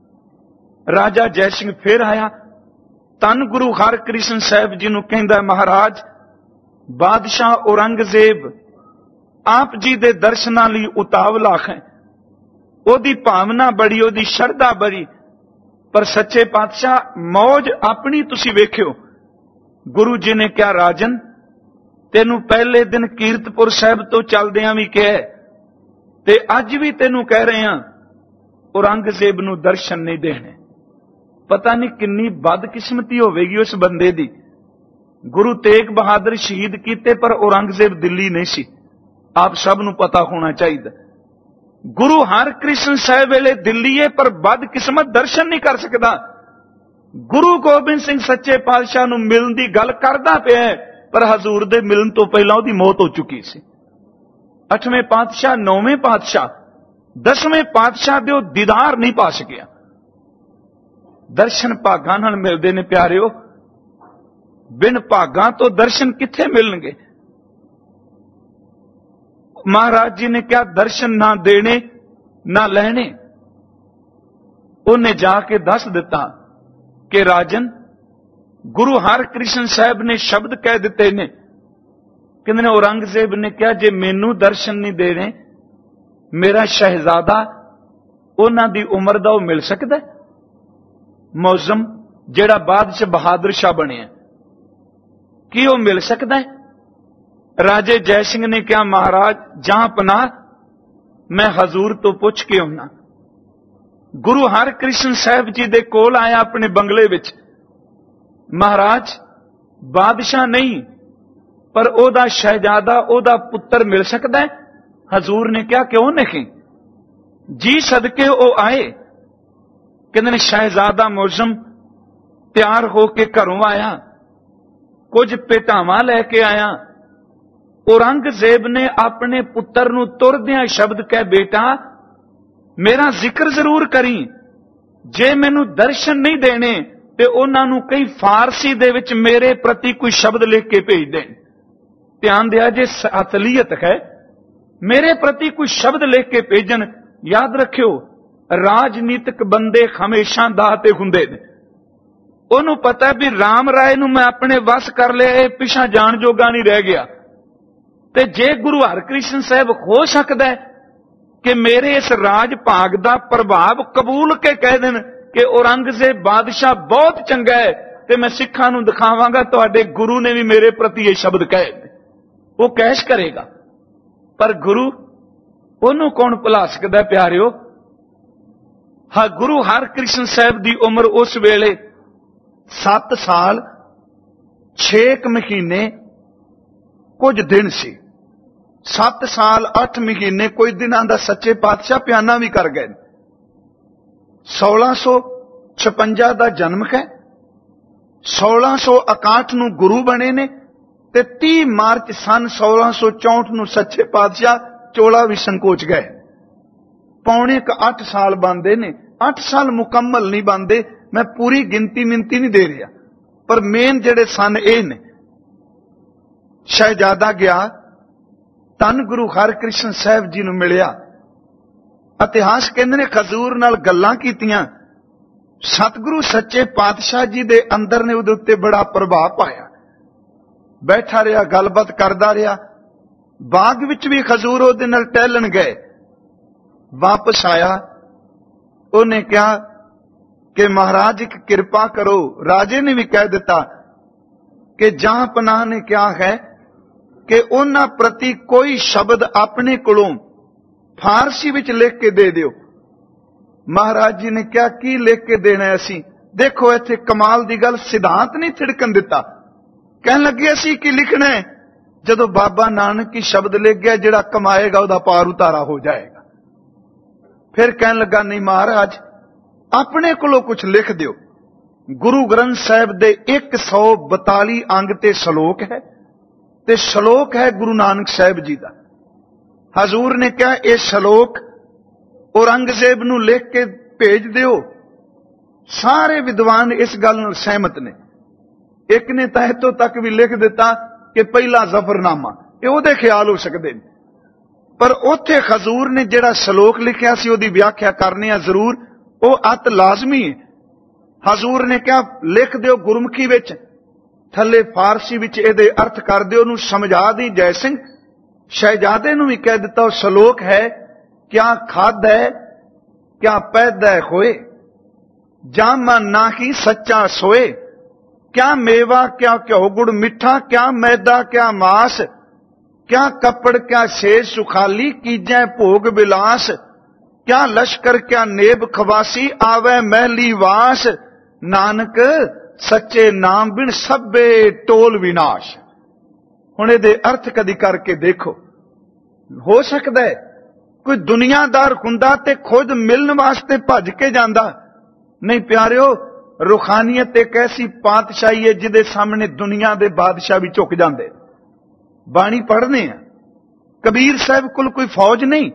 ਰਾਜਾ ਜੈ ਸਿੰਘ ਫਿਰ ਆਇਆ, ਧੰਨ ਗੁਰੂ ਹਰਕ੍ਰਿਸ਼ਨ ਸਾਹਿਬ ਜੀ ਨੂੰ ਕਹਿੰਦਾ, ਮਹਾਰਾਜ ਬਾਦਸ਼ਾਹ ਔਰੰਗਜ਼ੇਬ ਆਪ ਜੀ ਦੇ ਦਰਸ਼ਨਾਂ ਲਈ ਉਤਾਵਲਾ ਹੈ। ਉਹਦੀ ਭਾਵਨਾ ਬੜੀ, ਉਹਦੀ ਸ਼ਰਧਾ ਬੜੀ, ਪਰ ਸੱਚੇ ਪਾਤਸ਼ਾਹ ਮੌਜ ਆਪਣੀ ਤੁਸੀਂ ਵੇਖਿਓ। ਗੁਰੂ ਜੀ ਨੇ ਕਿਹਾ, ਰਾਜਨ ਤੈਨੂੰ ਪਹਿਲੇ ਦਿਨ ਕੀਰਤਪੁਰ ਸਾਹਿਬ ਤੋਂ ਚੱਲਦਿਆਂ ਵੀ ਕਿਹਾ, ਤੇ ਅੱਜ ਵੀ ਤੈਨੂੰ ਕਹਿ ਰਹੇ ਹਾਂ, ਔਰੰਗਜ਼ੇਬ ਨੂੰ ਦਰਸ਼ਨ ਨਹੀਂ ਦੇਣੇ। ਪਤਾ ਨਹੀਂ ਕਿੰਨੀ ਬਦਕਿਸਮਤੀ ਹੋਵੇਗੀ ਉਸ ਬੰਦੇ ਦੀ। ਗੁਰੂ ਤੇਗ ਬਹਾਦਰ ਸ਼ਹੀਦ ਕੀਤੇ, ਪਰ ਔਰੰਗਜ਼ੇਬ ਦਿੱਲੀ ਨਹੀਂ ਸੀ। ਆਪ ਸਭ ਨੂੰ ਪਤਾ ਹੋਣਾ ਚਾਹੀਦਾ। ਗੁਰੂ ਹਰਕ੍ਰਿਸ਼ਨ ਸਾਹਿਬ ਵੇਲੇ ਦਿੱਲੀ ਹੈ, ਪਰ ਬਦਕਿਸਮਤ ਦਰਸ਼ਨ ਨਹੀਂ ਕਰ ਸਕਦਾ। ਗੁਰੂ ਗੋਬਿੰਦ ਸਿੰਘ ਸੱਚੇ ਪਾਤਸ਼ਾਹ ਨੂੰ ਮਿਲਣ ਦੀ ਗੱਲ ਕਰਦਾ ਪਿਆ, ਪਰ ਹਜ਼ੂਰ ਦੇ ਮਿਲਣ ਤੋਂ ਪਹਿਲਾਂ ਉਹਦੀ ਮੌਤ ਹੋ ਚੁੱਕੀ ਸੀ। 8ਵੇਂ ਪਾਤਸ਼ਾਹ, 9ਵੇਂ ਪਾਤਸ਼ਾਹ, 10ਵੇਂ ਪਾਤਸ਼ਾਹ ਦੇ ਉਹ ਦੀਦਾਰ ਨਹੀਂ ਪਾ ਸਕਿਆ। ਦਰਸ਼ਨ ਭਾਗਾਂ ਨਾਲ ਮਿਲਦੇ ਨੇ ਪਿਆਰਿਓ, ਬਿਨ ਭਾਗਾਂ ਤੋਂ ਦਰਸ਼ਨ ਕਿੱਥੇ ਮਿਲਣਗੇ। ਮਹਾਰਾਜ ਜੀ ਨੇ ਕਿਹਾ, ਦਰਸ਼ਨ ਨਾ ਦੇਣੇ ਨਾ ਲੈਣੇ। ਉਹਨੇ ਜਾ ਕੇ ਦੱਸ ਦਿੱਤਾ ਕਿ ਰਾਜਨ, ਗੁਰੂ ਹਰਕ੍ਰਿਸ਼ਨ ਸਾਹਿਬ ਨੇ ਸ਼ਬਦ ਕਹਿ ਦਿੱਤੇ ਨੇ। ਕਹਿੰਦੇ ਨੇ ਔਰੰਗਜ਼ੇਬ ਨੇ ਕਿਹਾ, ਜੇ ਮੈਨੂੰ ਦਰਸ਼ਨ ਨਹੀਂ ਦੇਣੇ, ਮੇਰਾ ਸ਼ਹਿਜ਼ਾਦਾ ਉਹਨਾਂ ਦੀ ਉਮਰ ਦਾ ਉਹ ਮਿਲ ਸਕਦਾ? ਮੌਜ਼ਮ ਜਿਹੜਾ ਬਾਅਦ ਚ ਬਹਾਦਰ ਸ਼ਾਹ ਬਣਿਆ, ਕੀ ਉਹ ਮਿਲ ਸਕਦਾ ਹੈ? ਰਾਜੇ ਜੈ ਸਿੰਘ ਨੇ ਕਿਹਾ, ਮਹਾਰਾਜ ਜਾਂ ਪਨਾਹ, ਮੈਂ ਹਜ਼ੂਰ ਤੋਂ ਪੁੱਛ ਕੇ ਆਉਣਾ। ਗੁਰੂ ਹਰਕ੍ਰਿਸ਼ਨ ਸਾਹਿਬ ਜੀ ਦੇ ਕੋਲ ਆਇਆ ਆਪਣੇ ਬੰਗਲੇ ਵਿੱਚ। ਮਹਾਰਾਜ ਬਾਦਸ਼ਾਹ ਨਹੀਂ, ਪਰ ਉਹਦਾ ਸ਼ਹਿਜ਼ਾਦਾ, ਉਹਦਾ ਪੁੱਤਰ ਮਿਲ ਸਕਦਾ ਹੈ? ਹਜ਼ੂਰ ਨੇ ਕਿਹਾ, ਕਿਉਂ ਨਹੀਂ ਜੀ, ਸਦਕੇ ਉਹ ਆਏ। ਕਹਿੰਦੇ ਨੇ ਸ਼ਹਿਜ਼ਾਦਾ ਮੌਜ਼ਮ ਤਿਆਰ ਹੋ ਕੇ ਘਰੋਂ ਆਇਆ, ਕੁਝ ਭੇਟਾਵਾਂ ਲੈ ਕੇ ਆਇਆ। ਔਰੰਗਜ਼ੇਬ ਨੇ ਆਪਣੇ ਪੁੱਤਰ ਨੂੰ ਤੁਰਦਿਆਂ ਸ਼ਬਦ ਕਹਿ, ਬੇਟਾ ਮੇਰਾ ਜ਼ਿਕਰ ਜ਼ਰੂਰ ਕਰੀ। ਜੇ ਮੈਨੂੰ ਦਰਸ਼ਨ ਨਹੀਂ ਦੇਣੇ ਤੇ ਉਹਨਾਂ ਨੂੰ ਕਈ ਫਾਰਸੀ ਦੇ ਵਿੱਚ ਮੇਰੇ ਪ੍ਰਤੀ ਕੋਈ ਸ਼ਬਦ ਲਿਖ ਕੇ ਭੇਜ ਦੇਣ। ਧਿਆਨ ਦਿਆ ਜੇ ਅਸਲੀਅਤ ਹੈ, ਮੇਰੇ ਪ੍ਰਤੀ ਕੋਈ ਸ਼ਬਦ ਲਿਖ ਕੇ ਭੇਜਣ। ਯਾਦ ਰੱਖਿਓ, ਰਾਜਨੀਤਿਕ ਬੰਦੇ ਹਮੇਸ਼ਾ ਦਾਤੇ ਹੁੰਦੇ ਨੇ। ਉਹਨੂੰ ਪਤਾ ਵੀ ਰਾਮ ਰਾਏ ਨੂੰ ਮੈਂ ਆਪਣੇ ਵਸ ਕਰ ਲਿਆ, ਇਹ ਪਿਛਾਂ ਜਾਣ ਜੋਗਾ ਨਹੀਂ ਰਹਿ ਗਿਆ। ਤੇ ਜੇ ਗੁਰੂ ਹਰਕ੍ਰਿਸ਼ਨ ਸਾਹਿਬ ਹੋ ਸਕਦਾ ਹੈ ਕਿ ਮੇਰੇ ਇਸ ਰਾਜ ਭਾਗ ਦਾ ਪ੍ਰਭਾਵ ਕਬੂਲ ਕੇ ਕਹਿ ਦੇਣ ਕਿ ਔਰੰਗਜ਼ੇਬ ਬਾਦਸ਼ਾਹ ਬਹੁਤ ਚੰਗਾ ਹੈ, ਤੇ ਮੈਂ ਸਿੱਖਾਂ ਨੂੰ ਦਿਖਾਵਾਂਗਾ ਤੁਹਾਡੇ ਗੁਰੂ ਨੇ ਵੀ ਮੇਰੇ ਪ੍ਰਤੀ ਇਹ ਸ਼ਬਦ ਕਹੇ, ਉਹ ਕੈਸ਼ ਕਰੇਗਾ। ਪਰ ਗੁਰੂ, ਉਹਨੂੰ ਕੌਣ ਭੁਲਾ ਸਕਦਾ ਪਿਆਰਿਓ? ਹਾਂ, ਗੁਰੂ ਹਰਕ੍ਰਿਸ਼ਨ ਸਾਹਿਬ ਦੀ ਉਮਰ ਉਸ ਵੇਲੇ 7 ਸਾਲ 6 ਮਹੀਨੇ ਕੁਝ ਦਿਨ ਸੀ। 7 ਸਾਲ 8 ਮਹੀਨੇ ਕੁਝ ਦਿਨਾਂ ਦਾ ਸੱਚੇ ਪਾਤਸ਼ਾਹ ਪਿਆਨਾ ਵੀ ਕਰ ਗਏ। 1656 ਦਾ ਜਨਮ ਹੈ, 1661 ਨੂੰ ਗੁਰੂ ਬਣੇ ਨੇ, ਤੇ 30 ਮਾਰਚ ਸਨ 1664 ਨੂੰ ਸੱਚੇ ਪਾਤਸ਼ਾਹ ਚੋਲਾ ਵੀ ਸੰਕੋਚ ਗਏ। ਪੌਣੇ 8 ਸਾਲ ਬਣਦੇ ਨੇ। 8 ਸਾਲ ਮੁਕੰਮਲ ਨਹੀਂ ਬਣਦੇ, ਮੈਂ ਪੂਰੀ ਗਿਣਤੀ ਮਿੰਤੀ ਨਹੀਂ ਦੇ ਰਿਹਾ, ਪਰ ਮੇਨ ਜਿਹੜੇ ਸਨ ਇਹ ਨੇ। ਸ਼ਹਿਜ਼ਾਦਾ ਗਿਆ, ਧੰਨ ਗੁਰੂ ਹਰਕ੍ਰਿਸ਼ਨ ਸਾਹਿਬ ਜੀ ਨੂੰ ਮਿਲਿਆ। ਇਤਿਹਾਸ ਕਹਿੰਦੇ ਨੇ ਖਜ਼ੂਰ ਨਾਲ ਗੱਲਾਂ ਕੀਤੀਆਂ। ਸਤਿਗੁਰੂ ਸੱਚੇ ਪਾਤਸ਼ਾਹ ਜੀ ਦੇ ਅੰਦਰ ਨੇ ਉਹਦੇ ਉੱਤੇ ਬੜਾ ਪ੍ਰਭਾਵ ਪਾਇਆ। ਬੈਠਾ ਰਿਹਾ, ਗੱਲਬਾਤ ਕਰਦਾ ਰਿਹਾ। ਬਾਗ ਵਿੱਚ ਵੀ ਖਜ਼ੂਰ ਉਹਦੇ ਨਾਲ ਟਹਿਲਣ ਗਏ। ਵਾਪਸ ਆਇਆ, ਉਹਨੇ ਕਿਹਾ ਕਿ ਮਹਾਰਾਜ ਇੱਕ ਕਿਰਪਾ ਕਰੋ। ਰਾਜੇ ਨੇ ਵੀ ਕਹਿ ਦਿੱਤਾ ਕਿ ਜਾਂ ਪਨਾਹ ਨੇ ਕਿਹਾ ਹੈ ਕਿ ਉਹਨਾਂ ਪ੍ਰਤੀ ਕੋਈ ਸ਼ਬਦ ਆਪਣੇ ਕੋਲੋਂ ਫਾਰਸੀ ਵਿੱਚ ਲਿਖ ਕੇ ਦੇ ਦਿਓ। ਮਹਾਰਾਜ ਜੀ ਨੇ ਕਿਹਾ ਕੀ ਲਿਖ ਕੇ ਦੇਣਾ ਅਸੀਂ? ਦੇਖੋ ਇੱਥੇ ਕਮਾਲ ਦੀ ਗੱਲ, ਸਿਧਾਂਤ ਨਹੀਂ ਥਿੜਕਣ ਦਿੱਤਾ। ਕਹਿਣ ਲੱਗੇ ਅਸੀਂ ਕੀ ਲਿਖਣਾ ਹੈ? ਜਦੋਂ ਬਾਬਾ ਨਾਨਕ ਹੀ ਸ਼ਬਦ ਲਿਖ ਗਿਆ, ਜਿਹੜਾ ਕਮਾਏਗਾ ਉਹਦਾ ਪਾਰ ਉਤਾਰਾ ਹੋ ਜਾਏਗਾ। ਫਿਰ ਕਹਿਣ ਲੱਗਾ ਨਹੀਂ ਮਹਾਰਾਜ, ਆਪਣੇ ਕੋਲੋਂ ਕੁਝ ਲਿਖ ਦਿਓ। ਗੁਰੂ ਗ੍ਰੰਥ ਸਾਹਿਬ ਦੇ 142 ਅੰਗ ਤੇ ਸ਼ਲੋਕ ਹੈ, ਤੇ ਸ਼ਲੋਕ ਹੈ ਗੁਰੂ ਨਾਨਕ ਸਾਹਿਬ ਜੀ ਦਾ। ਹਜ਼ੂਰ ਨੇ ਕਿਹਾ ਇਹ ਸ਼ਲੋਕ ਔਰੰਗਜ਼ੇਬ ਨੂੰ ਲਿਖ ਕੇ ਭੇਜ ਦਿਓ। ਸਾਰੇ ਵਿਦਵਾਨ ਇਸ ਗੱਲ ਨਾਲ ਸਹਿਮਤ ਨੇ। ਇੱਕ ਨੇ ਤਾਂ ਇੱਥੋਂ ਤੱਕ ਵੀ ਲਿਖ ਦਿੱਤਾ ਕਿ ਪਹਿਲਾ ਜ਼ਫਰਨਾਮਾ, ਇਹ ਉਹਦੇ ਖਿਆਲ ਹੋ ਸਕਦੇ ਨੇ। ਪਰ ਉੱਥੇ ਹਜ਼ੂਰ ਨੇ ਜਿਹੜਾ ਸ਼ਲੋਕ ਲਿਖਿਆ ਸੀ ਉਹਦੀ ਵਿਆਖਿਆ ਕਰਨੀ ਆ ਜ਼ਰੂਰ, ਉਹ ਅਤ ਲਾਜ਼ਮੀ ਹੈ। ਹਜ਼ੂਰ ਨੇ ਕਿਹਾ ਲਿਖ ਦਿਓ ਗੁਰਮੁਖੀ ਵਿੱਚ, ਥੱਲੇ ਫਾਰਸੀ ਵਿੱਚ ਇਹਦੇ ਅਰਥ ਕਰ ਦਿਓ, ਉਹਨੂੰ ਸਮਝਾ ਦੀ ਜੈ ਸਿੰਘ। ਸ਼ਹਿਜ਼ਾਦੇ ਨੂੰ ਵੀ ਕਹਿ ਦਿੱਤਾ ਉਹ ਸ਼ਲੋਕ ਹੈ, ਕਿਆ ਖਾਦ ਹੈ ਕਿਆ ਪੈਦਾ ਹੋਏ, ਜਾਂ ਮਨ ਨਾ ਹੀ ਸੱਚਾ ਸੋਏ, ਕਿਆ ਮੇਵਾ ਕਿਆ ਘਿਓ ਗੁੜ ਮਿੱਠਾ, ਕਿਆ ਮੈਦਾ ਕਿਆ ਮਾਸ, ਕਿਆ ਕੱਪੜ ਕਿਆ ਸ਼ੇष ਸੁਖਾਲੀ, ਕੀਜੈ ਭੋਗ ਬਿਲਾਸ, ਕਿਆ ਲਸ਼ਕਰ ਕਿਆ ਨੇਬ ਖਵਾਸੀ, ਆਵੈ ਮਹਿਲੀ ਵਾਸ, ਨਾਨਕ ਸੱਚੇ ਨਾਮ ਬਿਨ ਸਭੇ ਟੋਲ ਵਿਨਾਸ਼। ਹੁਣ ਇਹਦੇ ਅਰਥ ਕਦੀ ਕਰਕੇ ਦੇਖੋ। ਹੋ ਸਕਦਾ ਹੈ ਕੋਈ ਦੁਨੀਆਦਾਰ ਹੁੰਦਾ ਤੇ ਖੁਦ ਮਿਲਣ ਵਾਸਤੇ ਭੱਜ ਕੇ ਜਾਂਦਾ। ਨਹੀਂ ਪਿਆਰਿਓ, ਰੂਹਾਨੀਅਤ ਇੱਕ ਐਸੀ ਪਾਤਸ਼ਾਹੀ ਹੈ ਜਿਹਦੇ ਸਾਹਮਣੇ ਦੁਨੀਆ ਦੇ ਬਾਦਸ਼ਾਹ ਵੀ ਝੁਕ ਜਾਂਦੇ। ਬਾਣੀ ਪੜ੍ਹਨੇ ਆ, ਕਬੀਰ ਸਾਹਿਬ ਕੋਲ ਕੋਈ ਫੌਜ ਨਹੀਂ,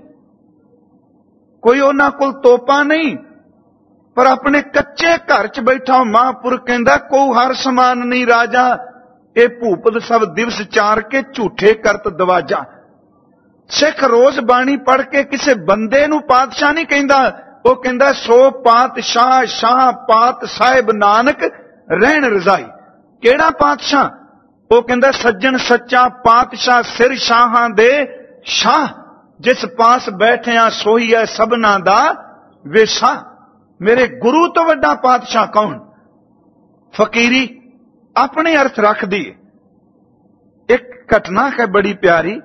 ਕੋਈ ਉਹਨਾਂ ਕੋਲ ਤੋਪਾਂ ਨਹੀਂ, ਪਰ ਆਪਣੇ ਕੱਚੇ ਘਰ 'ਚ ਬੈਠਾ ਮਹਾਂਪੁਰਖ ਕਹਿੰਦਾ ਕੋ ਹਰ ਸਮਾਨ ਨਹੀਂ ਰਾਜਾ, ਇਹ ਭੂਪਤ ਸਭ ਦਿਵਸ ਚਾਰ ਕੇ ਝੂਠੇ ਕਰਤ ਦਵਾਜਾ। ਸਿੱਖ ਰੋਜ਼ ਬਾਣੀ ਪੜ੍ਹ ਕੇ ਕਿਸੇ ਬੰਦੇ ਨੂੰ ਪਾਤਸ਼ਾਹ ਨਹੀਂ ਕਹਿੰਦਾ, ਉਹ ਕਹਿੰਦਾ ਸੋ ਪਾਤਸ਼ਾਹ ਸ਼ਾਹ ਪਾਤ ਸਾਹਿਬ ਨਾਨਕ ਰਹਿਣ ਰਜ਼ਾਈ। ਕਿਹੜਾ ਪਾਤਸ਼ਾਹ? ਉਹ ਕਹਿੰਦਾ ਸੱਜਣ ਸੱਚਾ ਪਾਤਸ਼ਾਹ ਸਿਰ ਸ਼ਾਹਾਂ ਦੇ ਸ਼ਾਹ, ਜਿਸ ਪਾਸ ਬੈਠਿਆ ਸੋਈ ਹੈ ਸਭਨਾ ਦਾ ਵੇਸ਼ਾ। ਮੇਰੇ ਗੁਰੂ ਤੋਂ ਵੱਡਾ ਪਾਤਸ਼ਾਹ ਕੌਣ? ਫਕੀਰੀ ਆਪਣੇ ਅਰਥ ਰੱਖਦੀ ਹੈ। ਇੱਕ ਘਟਨਾ ਹੈ ਬੜੀ ਪਿਆਰੀ।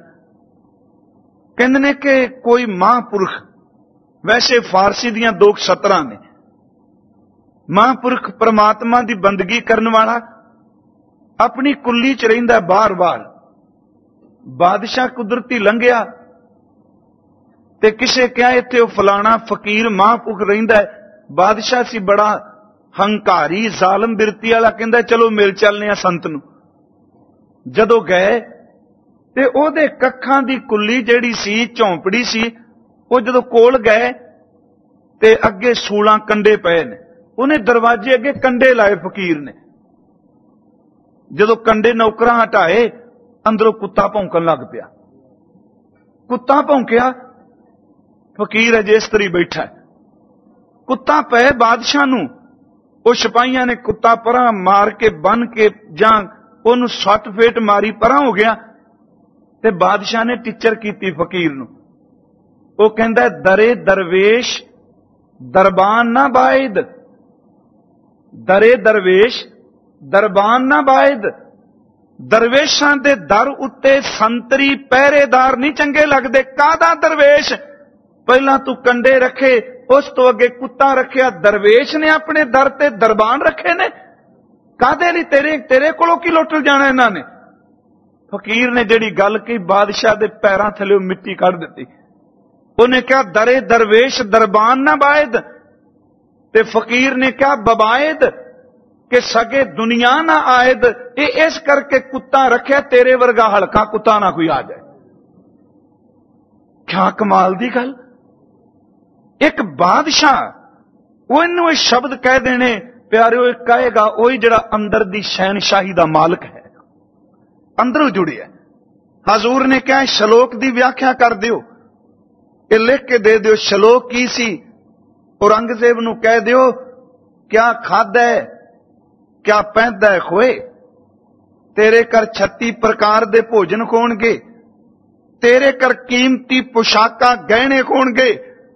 ਕਹਿੰਦੇ ਨੇ ਕਿ ਕੋਈ ਮਹਾਂਪੁਰਖ, ਵੈਸੇ ਫਾਰਸੀ ਦੀਆਂ 2 ਸਤਰਾਂ ਨੇ, ਮਹਾਂਪੁਰਖ ਪ੍ਰਮਾਤਮਾ ਦੀ ਬੰਦਗੀ ਕਰਨ ਵਾਲਾ, ਆਪਣੀ ਕੁੱਲੀ 'ਚ ਰਹਿੰਦਾ ਬਾਰ-ਬਾਰ। ਬਾਦਸ਼ਾਹ ਕੁਦਰਤੀ ਲੰਘਿਆ ਤੇ ਕਿਸੇ ਕਿਹਾ ਇੱਥੇ ਉਹ ਫਲਾਣਾ ਫਕੀਰ ਮਹਾਂਪੁਰਖ ਰਹਿੰਦਾ ਹੈ। ਬਾਦਸ਼ਾਹ ਸੀ ਬੜਾ ਹੰਕਾਰੀ ਜ਼ਾਲਮ ਬਿਰਤੀ ਵਾਲਾ, ਕਹਿੰਦਾ ਚਲੋ ਮਿਲ ਚੱਲਨੇ ਆ ਸੰਤ ਨੂੰ। ਜਦੋਂ ਗਏ ਤੇ ਉਹਦੇ ਕੱਖਾਂ ਦੀ ਕੁੱਲੀ ਜਿਹੜੀ ਸੀ, ਝੌਂਪੜੀ ਸੀ, ਉਹ ਜਦੋਂ ਕੋਲ ਗਏ ਤੇ ਅੱਗੇ ਸੂਲਾਂ ਕੰਡੇ ਪਏ ਨੇ। ਉਹਨੇ ਦਰਵਾਜ਼ੇ ਅੱਗੇ ਕੰਡੇ ਲਾਏ ਫਕੀਰ ਨੇ। ਜਦੋਂ ਕੰਡੇ ਨੌਕਰਾਂ ਹਟਾਏ, ਅੰਦਰੋਂ ਕੁੱਤਾ ਭੌਂਕਣ ਲੱਗ ਪਿਆ। ਕੁੱਤਾ ਭੌਂਕਿਆ, ਫਕੀਰ ਅਜੇ ਇਸ ਤਰੀ ਬੈਠਾ। ਕੁੱਤਾ ਪਏ ਬਾਦਸ਼ਾਹ ਨੂੰ, ਉਹ ਸਿਪਾਹੀਆਂ ਨੇ ਕੁੱਤਾ ਪਰਾਂ ਮਾਰ ਕੇ ਬੰਨ ਕੇ ਜਾਂ ਉਹਨੂੰ 6 ਫੇਟ ਮਾਰੀ, ਪਰਾਂ ਹੋ ਗਿਆ। ਤੇ ਬਾਦਸ਼ਾਹ ਨੇ ਟੀਚਰ ਕੀਤੀ ਫਕੀਰ ਨੂੰ। ਉਹ ਕਹਿੰਦਾ ਦਰੇ ਦਰਵੇਸ਼ ਦਰਬਾਨ ਨਾ ਬਾਇਦ, ਦਰੇ ਦਰਵੇਸ਼ ਦਰਬਾਨ ਨਾ ਬਾਇਦ। ਦਰਵੇਸ਼ਾਂ ਦੇ ਦਰ ਉੱਤੇ ਸੰਤਰੀ ਪਹਿਰੇਦਾਰ ਨਹੀਂ ਚੰਗੇ ਲੱਗਦੇ। ਕਾਹਦਾ ਦਰਵੇਸ਼? ਪਹਿਲਾਂ ਤੂੰ ਕੰਡੇ ਰੱਖੇ, ਉਸ ਤੋਂ ਅੱਗੇ ਕੁੱਤਾ ਰੱਖਿਆ। ਦਰਵੇਸ਼ ਨੇ ਆਪਣੇ ਦਰ ਤੇ ਦਰਬਾਨ ਰੱਖੇ ਨੇ, ਕਾਹਦੇ ਲਈ? ਤੇਰੇ ਕੋਲੋਂ ਕੀ ਲੁੱਟ ਜਾਣਾ ਇਹਨਾਂ ਨੇ? ਫਕੀਰ ਨੇ ਜਿਹੜੀ ਗੱਲ ਕਹੀ, ਬਾਦਸ਼ਾਹ ਦੇ ਪੈਰਾਂ ਥੱਲੇ ਮਿੱਟੀ ਕੱਢ ਦਿੱਤੀ। ਉਹਨੇ ਕਿਹਾ ਦਰੇ ਦਰਵੇਸ਼ ਦਰਬਾਨ ਨਾ ਬਾਇਦ। ਤੇ ਫਕੀਰ ਨੇ ਕਿਹਾ ਬਬਾਇਦ, ਕਿ ਸਗੇ ਦੁਨੀਆ ਨਾ ਆਇਦ। ਇਹ ਇਸ ਕਰਕੇ ਕੁੱਤਾ ਰੱਖਿਆ, ਤੇਰੇ ਵਰਗਾ ਹਲਕਾ ਕੁੱਤਾ ਨਾ ਕੋਈ ਆ ਜਾਏ। ਕਿਆ ਕਮਾਲ ਦੀ ਗੱਲ! ਇੱਕ ਬਾਦਸ਼ਾਹ ਉਹਨੂੰ ਇਹ ਸ਼ਬਦ ਕਹਿ ਦੇਣੇ, ਪਿਆਰਿਓ, ਇਹ ਕਹੇਗਾ ਉਹੀ ਜਿਹੜਾ ਅੰਦਰ ਦੀ ਸ਼ਹਿਨਸ਼ਾਹੀ ਦਾ ਮਾਲਕ ਹੈ, ਅੰਦਰੋਂ ਜੁੜਿਆ। ਹਜ਼ੂਰ ਨੇ ਕਿਹਾ ਸ਼ਲੋਕ ਦੀ ਵਿਆਖਿਆ ਕਰ ਦਿਓ, ਇਹ ਲਿਖ ਕੇ ਦੇ ਦਿਓ। ਸ਼ਲੋਕ ਕੀ ਸੀ? ਔਰੰਗਜ਼ੇਬ ਨੂੰ ਕਹਿ ਦਿਓ, ਕਿਆ ਖਾਦਾ ਹੈ, ਕਿਆ ਪਹਿਨਦਾ ਹੈ ਖੋਏ, ਤੇਰੇ ਘਰ 36 ਪ੍ਰਕਾਰ ਦੇ ਭੋਜਨ ਹੋਣਗੇ, ਤੇਰੇ ਘਰ ਕੀਮਤੀ ਪੁਸ਼ਾਕਾਂ ਗਹਿਣੇ ਹੋਣਗੇ।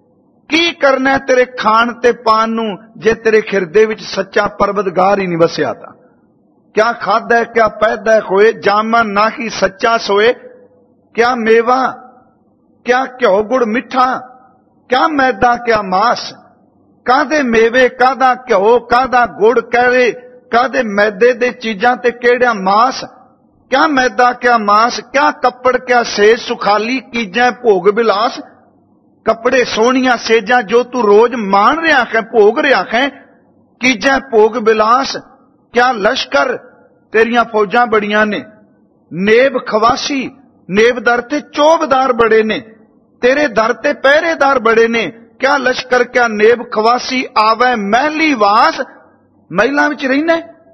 ਕੀ ਕਰਨਾ ਤੇਰੇ ਖਾਣ ਤੇ ਪਾਣ ਨੂੰ ਜੇ ਤੇਰੇ ਖਿਰਦੇ ਵਿੱਚ ਸੱਚਾ ਪਰਵਦਗਾਰ ਹੀ ਨਹੀਂ ਵਸਿਆ ਤਾਂ? ਕਿਆ ਖਾਦਾ ਹੈ, ਕਿਆ ਪਹਿਨਦਾ ਹੈ ਖੋਏ, ਜਾਮਾ ਨਾ ਹੀ ਸੱਚਾ ਸੋਏ। ਕਿਆ ਮੇਵਾ, ਕਿਆ ਘਿਓ ਗੁੜ ਮਿੱਠਾ, ਕਿਆ ਮੈਦਾ, ਕਿਆ ਮਾਸ। ਕਾਹਦੇ ਮੇਵੇ, ਕਾਹਦਾ ਘਿਓ, ਕਾਹਦਾ ਗੁੜ ਕਹਿਵੇ, ਕਾਹਦੇ ਮੈਦੇ ਦੇ ਚੀਜ਼ਾਂ ਤੇ ਕਿਹੜਾ ਮਾਸ। ਕਿਆ ਮੈਦਾ, ਕਿਆ ਮਾਸ, ਕਿਆ ਕੱਪੜ, ਕਿਆ ਸੇਜ ਸੁਖਾਲੀ, ਕੀਜੈ ਭੋਗ ਬਿਲਾਸ। ਕੱਪੜੇ ਸੋਹਣੀਆਂ ਸੇਜਾਂ ਜੋ ਤੂੰ ਰੋਜ਼ ਮਾਣ ਰਿਹਾ ਹੈ, ਭੋਗ ਰਿਹਾ ਹੈ, ਕੀਜੈ ਭੋਗ ਬਿਲਾਸ। ਕਿਆ ਲਸ਼ਕਰ, ਤੇਰੀਆਂ ਫੌਜਾਂ ਬੜੀਆਂ ਨੇ। ਨੇਬ ਖਵਾਸੀ, ਨੇਬ ਦਰ ਤੇ ਚੋਬਦਾਰ ਬੜੇ ਨੇ, ਤੇਰੇ ਦਰ ਤੇ ਪਹਿਰੇਦਾਰ ਬੜੇ ਨੇ। ਕਿਆ ਲਸ਼ਕਰ, ਕਿਆ ਨੇਬ ਖਵਾਸੀ, ਆਵੈ ਮਹਿਲੀ ਵਾਸ। ਮਹਿਲਾਂ ਵਿੱਚ ਰਹਿਣਾ।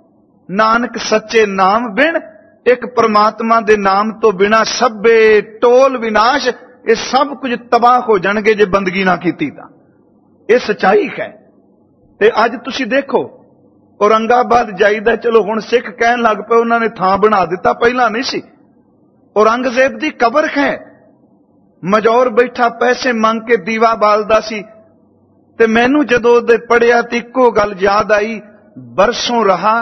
ਨਾਨਕ ਸੱਚੇ ਨਾਮ ਬਿਨ, ਇੱਕ ਪ੍ਰਮਾਤਮਾ ਦੇ ਨਾਮ ਤੋਂ ਬਿਨਾ ਸਭੇ ਟੋਲ ਵਿਨਾਸ਼। ਇਹ ਸਭ ਕੁਝ ਤਬਾਹ ਹੋ ਜਾਣਗੇ ਜੇ ਬੰਦਗੀ ਨਾ ਕੀਤੀ ਤਾਂ। ਇਹ ਸੱਚਾਈ ਹੈ। ਤੇ ਅੱਜ ਤੁਸੀਂ ਦੇਖੋ, ਔਰੰਗਾਬਾਦ ਜਾਈਦਾ, ਚਲੋ ਹੁਣ ਸਿੱਖ ਕਹਿਣ ਲੱਗ ਪਏ, ਉਹਨਾਂ ਨੇ ਥਾਂ ਬਣਾ ਦਿੱਤਾ, ਪਹਿਲਾਂ ਨਹੀਂ ਸੀ। ਔਰੰਗਜ਼ੇਬ ਦੀ ਕਬਰ ਹੈ, ਮਜੌਰ ਬੈਠਾ ਪੈਸੇ ਮੰਗ ਕੇ ਦੀਵਾ ਬਾਲਦਾ ਸੀ। ਤੇ ਮੈਨੂੰ ਜਦੋਂ ਉਹਦੇ ਪੜਿਆ ਤੇ ਇੱਕੋ ਗੱਲ ਯਾਦ ਆਈ, ਬਰਸੋਂ ਰਹਾ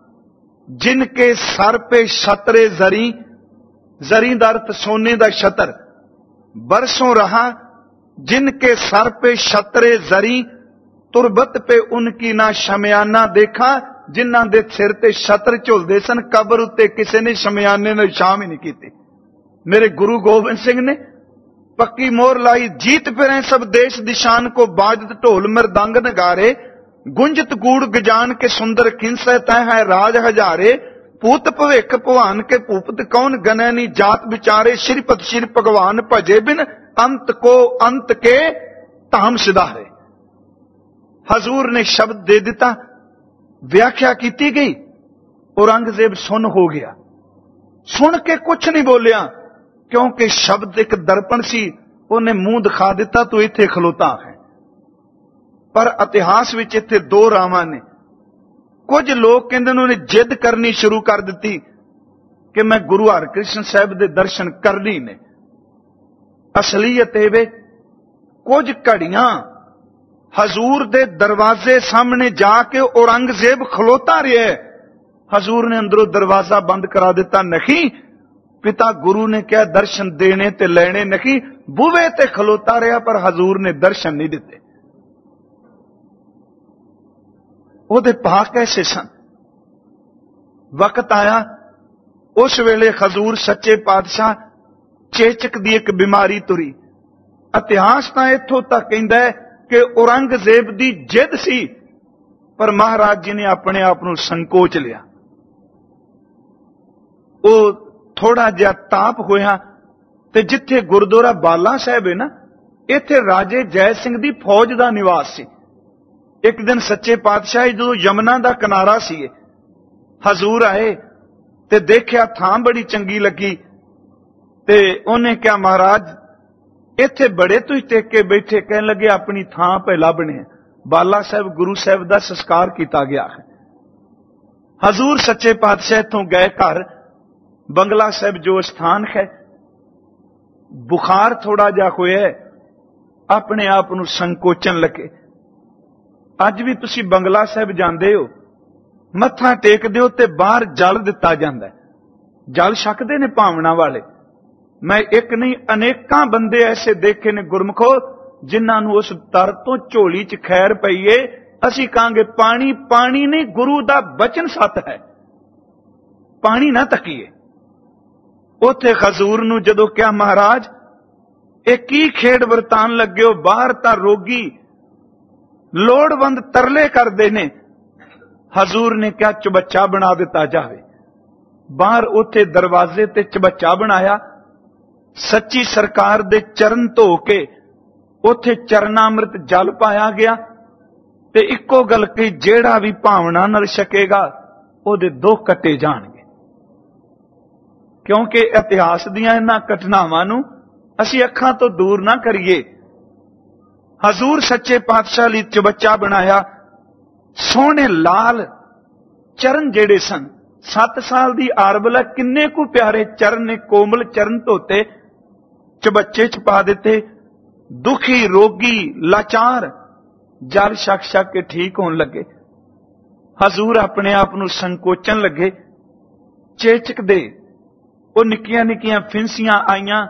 ਜਿਨਕੇ ਸਰ ਪੇ ਛਤਰੇ ਜ਼ਰੀ, ਜ਼ਰੀ ਦਾ ਅਰਥ ਸੋਨੇ ਦਾ ਛਤਰ। बरसों रहा जिनके सर पे छतरे जरी, तुरबत पे उनकी ना शमयाना देखा। जिन्हां दे सिर ते छतर झुलदे सन, कबर उत्ते किसी ने शमयाने ने शाम ही नहीं की। मेरे गुरु गोबिंद सिंह ने पक्की मोहर लाई, जीत फिरें सब देश दिशान को, बाजत ढोल मृदंग नगारे, गुंजत गूड़ गजान के सुंदर खिंसै, तय है राज हजारे। पूत भविख भवान के भूपत कौन, गने नी जात विचारे, श्रीपत श्री भगवान भजे बिन, अंत को अंत के धाम सिधारे। हजूर ने शब्द दे दिता, व्याख्या की गई। औरंगजेब सुन हो गया, सुन के कुछ नहीं बोलिया, क्योंकि शब्द एक दर्पण सी। उन्हें मुंह दिखा दिता, तू इत्थे खलोता है। पर इतिहास विच इत्थे दो रावां ने। कुछ लोग कहते उन्होंने जिद करनी शुरू कर दी कि मैं गुरु हरकृष्ण साहब के दर्शन करने ने। असलीयत ये कुछ घड़ियां हजूर दे दरवाजे सामने जाके औरंगजेब खलोता रहा। हजूर ने अंदरों दरवाजा बंद करा दिता। नहीं, पिता गुरु ने क्या दर्शन देने ते लेने नहीं, बूहे ते खलोता रहा, पर हजूर ने दर्शन नहीं दिते। ਉਹਦੇ ਭਾਗ कैसे सन। वक्त आया, उस वेले हजूर सच्चे पातशाह चेचक दी एक बीमारी तुरी। इतिहास तां इत्थों तक कहंदा है कि औरंगजेब दी जिद सी, पर महाराज जी ने अपने आप नूं संकोच लिया। वो थोड़ा जिहा ताप होया ते जिथे गुरुद्वारा बाला साहिब है ना, इत्थे राजे जय सिंह दी फौज दा निवास सी। एक दिन सच्चे पातशाह जो यमुना का किनारा सी, हजूर आए ते देखिया थां बड़ी चंगी लगी। ते उन्हें क्या महाराज इत्थे बड़े तुसीं टेक के बैठे, कहने लगे अपनी थां पहला बने। ਬਾਲਾ ਸਾਹਿਬ ਗੁਰੂ ਸਾਹਿਬ ਦਾ ਸੰਸਕਾਰ ਕੀਤਾ ਗਿਆ ਹੈ। ਹਜ਼ੂਰ ਸੱਚੇ ਪਾਤਸ਼ਾਹ ਤੋਂ ਗਏ ਘਰ ਬੰਗਲਾ ਸਾਹਿਬ ਜੋ ਸਥਾਨ ਹੈ। ਬੁਖਾਰ ਥੋੜਾ ਜਿਹਾ ਹੋਇਆ, ਆਪਣੇ ਆਪ ਨੂੰ ਸੰਕੋਚਣ ਲੱਗੇ। ਅੱਜ ਵੀ ਤੁਸੀਂ ਬੰਗਲਾ ਸਾਹਿਬ ਜਾਂਦੇ ਹੋ, ਮੱਥਾ ਟੇਕਦੇ ਹੋ ਤੇ ਬਾਹਰ ਜਲ ਦਿੱਤਾ ਜਾਂਦਾ। ਜਲ ਛਕਦੇ ਨੇ ਭਾਵਨਾ ਵਾਲੇ। ਮੈਂ ਇੱਕ ਨਹੀਂ ਅਨੇਕਾਂ ਬੰਦੇ ਐਸੇ ਦੇਖੇ ਨੇ ਗੁਰਮਖੋ, ਜਿਨ੍ਹਾਂ ਨੂੰ ਉਸ ਦਰ ਤੋਂ ਝੋਲੀ 'ਚ ਖੈਰ ਪਈਏ, ਅਸੀਂ ਕਹਾਂਗੇ ਪਾਣੀ ਪਾਣੀ ਨਹੀਂ, ਗੁਰੂ ਦਾ ਬਚਨ ਸੱਤ ਹੈ, ਪਾਣੀ ਨਾ ਤੱਕੀਏ। ਉੱਥੇ ਹਜ਼ੂਰ ਨੂੰ ਜਦੋਂ ਕਿਹਾ ਮਹਾਰਾਜ ਇਹ ਕੀ ਖੇਡ ਵਰਤਾਨ ਲੱਗੇ ਹੋ, ਬਾਹਰ ਤਾਂ ਰੋਗੀ ਲੋੜਵੰਦ ਤਰਲੇ ਕਰਦੇ ਨੇ। ਹਜ਼ੂਰ ਨੇ ਕਿਹਾ ਚਬੱਚਾ ਬਣਾ ਦਿੱਤਾ ਜਾਵੇ। ਬਾਹਰ ਉੱਥੇ ਦਰਵਾਜ਼ੇ ਤੇ ਚਬੱਚਾ ਬਣਾਇਆ, ਸੱਚੀ ਸਰਕਾਰ ਦੇ ਚਰਨ ਧੋ ਕੇ ਉੱਥੇ ਚਰਨਾਮ੍ਰਿਤ ਜਲ ਪਾਇਆ ਗਿਆ ਤੇ ਇੱਕੋ ਗੱਲ ਕਹੀ, ਜਿਹੜਾ ਵੀ ਭਾਵਨਾ ਨਾਲ ਛਕੇਗਾ ਉਹਦੇ ਦੁੱਖ ਕੱਟੇ ਜਾਣਗੇ। ਕਿਉਂਕਿ ਇਤਿਹਾਸ ਦੀਆਂ ਇਹਨਾਂ ਘਟਨਾਵਾਂ ਨੂੰ ਅਸੀਂ ਅੱਖਾਂ ਤੋਂ ਦੂਰ ਨਾ ਕਰੀਏ। ਹਜ਼ੂਰ ਸੱਚੇ ਪਾਤਸ਼ਾਹ ਲਈ ਚਬੱਚਾ ਬਣਾਇਆ। ਸੋਹਣੇ ਲਾਲ ਚਰਨ ਜਿਹੜੇ ਸਨ, 7 ਸਾਲ ਦੀ ਆਰਬਲਾ, ਕਿੰਨੇ ਕੁ ਪਿਆਰੇ ਚਰਨ ਨੇ, ਕੋਮਲ ਚਰਨ ਧੋਤੇ, ਚਬੱਚੇ 'ਚ ਪਾ ਦਿੱਤੇ। ਦੁਖੀ ਰੋਗੀ ਲਾਚਾਰ ਜਲ ਛਕ ਛਕ ਕੇ ਠੀਕ ਹੋਣ ਲੱਗੇ। ਹਜ਼ੂਰ ਆਪਣੇ ਆਪ ਨੂੰ ਸੰਕੋਚਣ ਲੱਗੇ, ਚੇਚਕਦੇ। ਉਹ ਨਿੱਕੀਆਂ ਨਿੱਕੀਆਂ ਫਿੰਸੀਆਂ ਆਈਆਂ,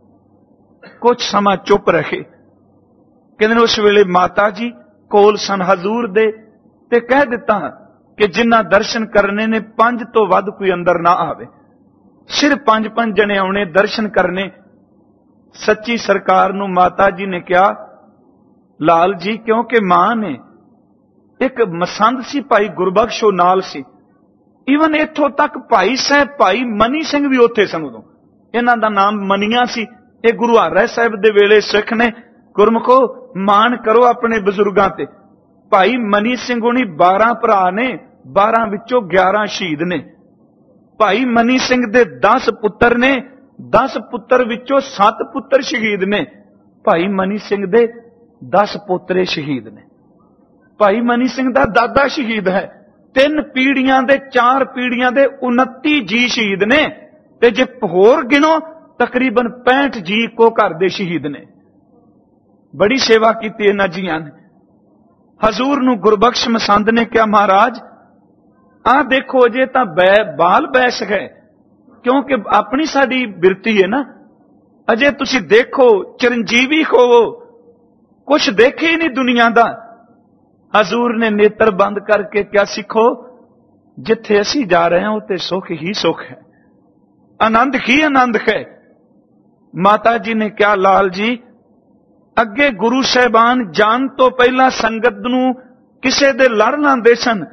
ਕੁਝ ਸਮਾਂ ਚੁੱਪ ਰਹੇ। ਕਹਿੰਦੇ ਨੇ ਉਸ ਵੇਲੇ ਮਾਤਾ ਜੀ ਕੋਲ ਸਨ ਹਜ਼ੂਰ ਦੇ, ਤੇ ਕਹਿ ਦਿੱਤਾ ਕਿ ਜਿਨ੍ਹਾਂ ਦਰਸ਼ਨ ਕਰਨੇ ਨੇ 5 ਤੋਂ ਵੱਧ ਕੋਈ ਅੰਦਰ ਨਾ ਆਵੇ। ਸਿਰ 5-5 ਜਣੇ ਆਉਣੇ ਦਰਸ਼ਨ ਕਰਨੇ। ਸੱਚੀ ਸਰਕਾਰ ਨੂੰ ਮਾਤਾ ਜੀ ਨੇ ਕਿਹਾ, ਲਾਲ ਜੀ, ਕਿਉਂਕਿ ਮਾਂ ਨੇ ਇੱਕ ਮਸੰਦ ਸੀ, ਭਾਈ ਗੁਰਬਖਸ਼ੋ ਨਾਲ ਸੀ। ਈਵਨ ਇੱਥੋਂ ਤੱਕ ਭਾਈ ਸਾਹਿਬ, ਭਾਈ ਮਨੀ ਸਿੰਘ ਵੀ ਉੱਥੇ ਸਨ ਉਦੋਂ। ਇਹਨਾਂ ਦਾ ਨਾਮ ਮਨੀਆਂ ਸੀ। ਇਹ ਗੁਰੂ ਹਰਿ ਸਾਹਿਬ ਦੇ ਵੇਲੇ ਸਿੱਖ ਨੇ। ਗੁਰਮਖੋ ਮਾਣ ਕਰੋ ਆਪਣੇ ਬਜ਼ੁਰਗਾਂ ਤੇ। ਭਾਈ ਮਨੀ ਸਿੰਘ ਹੁਣੀ 12 ਭਰਾ ਨੇ, 12 ਵਿੱਚੋਂ 11 ਸ਼ਹੀਦ ਨੇ। ਭਾਈ ਮਨੀ ਸਿੰਘ ਦੇ 10 ਪੁੱਤਰ ਨੇ, 10 ਪੁੱਤਰ ਵਿੱਚੋਂ 7 ਪੁੱਤਰ ਸ਼ਹੀਦ ਨੇ। ਭਾਈ ਮਨੀ ਸਿੰਘ ਦੇ 10 ਪੋਤਰੇ ਸ਼ਹੀਦ ਨੇ। ਭਾਈ ਮਨੀ ਸਿੰਘ ਦਾ ਦਾਦਾ ਸ਼ਹੀਦ ਹੈ। 3 ਪੀੜ੍ਹੀਆਂ ਦੇ 4 ਪੀੜ੍ਹੀਆਂ ਦੇ 29 ਜੀ ਸ਼ਹੀਦ ਨੇ, ਤੇ ਜੇ ਹੋਰ ਗਿਣੋ ਤਕਰੀਬਨ 65 ਜੀ ਇੱਕੋ ਘਰ ਦੇ ਸ਼ਹੀਦ ਨੇ। ਬੜੀ ਸੇਵਾ ਕੀਤੀ ਇਹਨਾਂ ਜੀਆਂ ਨੇ। ਹਜ਼ੂਰ ਨੂੰ ਗੁਰਬਖਸ਼ ਮਸੰਦ ਨੇ ਕਿਹਾ, ਮਹਾਰਾਜ ਆਹ ਦੇਖੋ, ਅਜੇ ਤਾਂ ਬਾਲ ਬੈਸ ਹੈ, ਕਿਉਂਕਿ ਆਪਣੀ ਸਾਡੀ ਬਿਰਤੀ ਹੈ ਨਾ। ਅਜੇ ਤੁਸੀਂ ਦੇਖੋ, ਚਰਨਜੀਵੀ ਹੋਵੋ, ਕੁਛ ਦੇਖੇ ਹੀ ਨਹੀਂ ਦੁਨੀਆ ਦਾ। ਹਜ਼ੂਰ ਨੇ ਨੇਤਰ ਬੰਦ ਕਰਕੇ ਕਿਹਾ, ਸਿੱਖੋ, ਜਿੱਥੇ ਅਸੀਂ ਜਾ ਰਹੇ ਹਾਂ ਉੱਥੇ ਸੁੱਖ ਹੀ ਸੁੱਖ ਹੈ, ਆਨੰਦ ਹੀ ਆਨੰਦ ਹੈ। ਮਾਤਾ ਜੀ ਨੇ ਕਿਹਾ, ਲਾਲ ਜੀ, ਅੱਗੇ ਗੁਰੂ ਸਾਹਿਬਾਨ ਜਾਣ ਤੋਂ ਪਹਿਲਾਂ ਸੰਗਤ ਨੂੰ ਕਿਸੇ ਦੇ ਲੜ ਲਾਂਦੇ ਸਨ।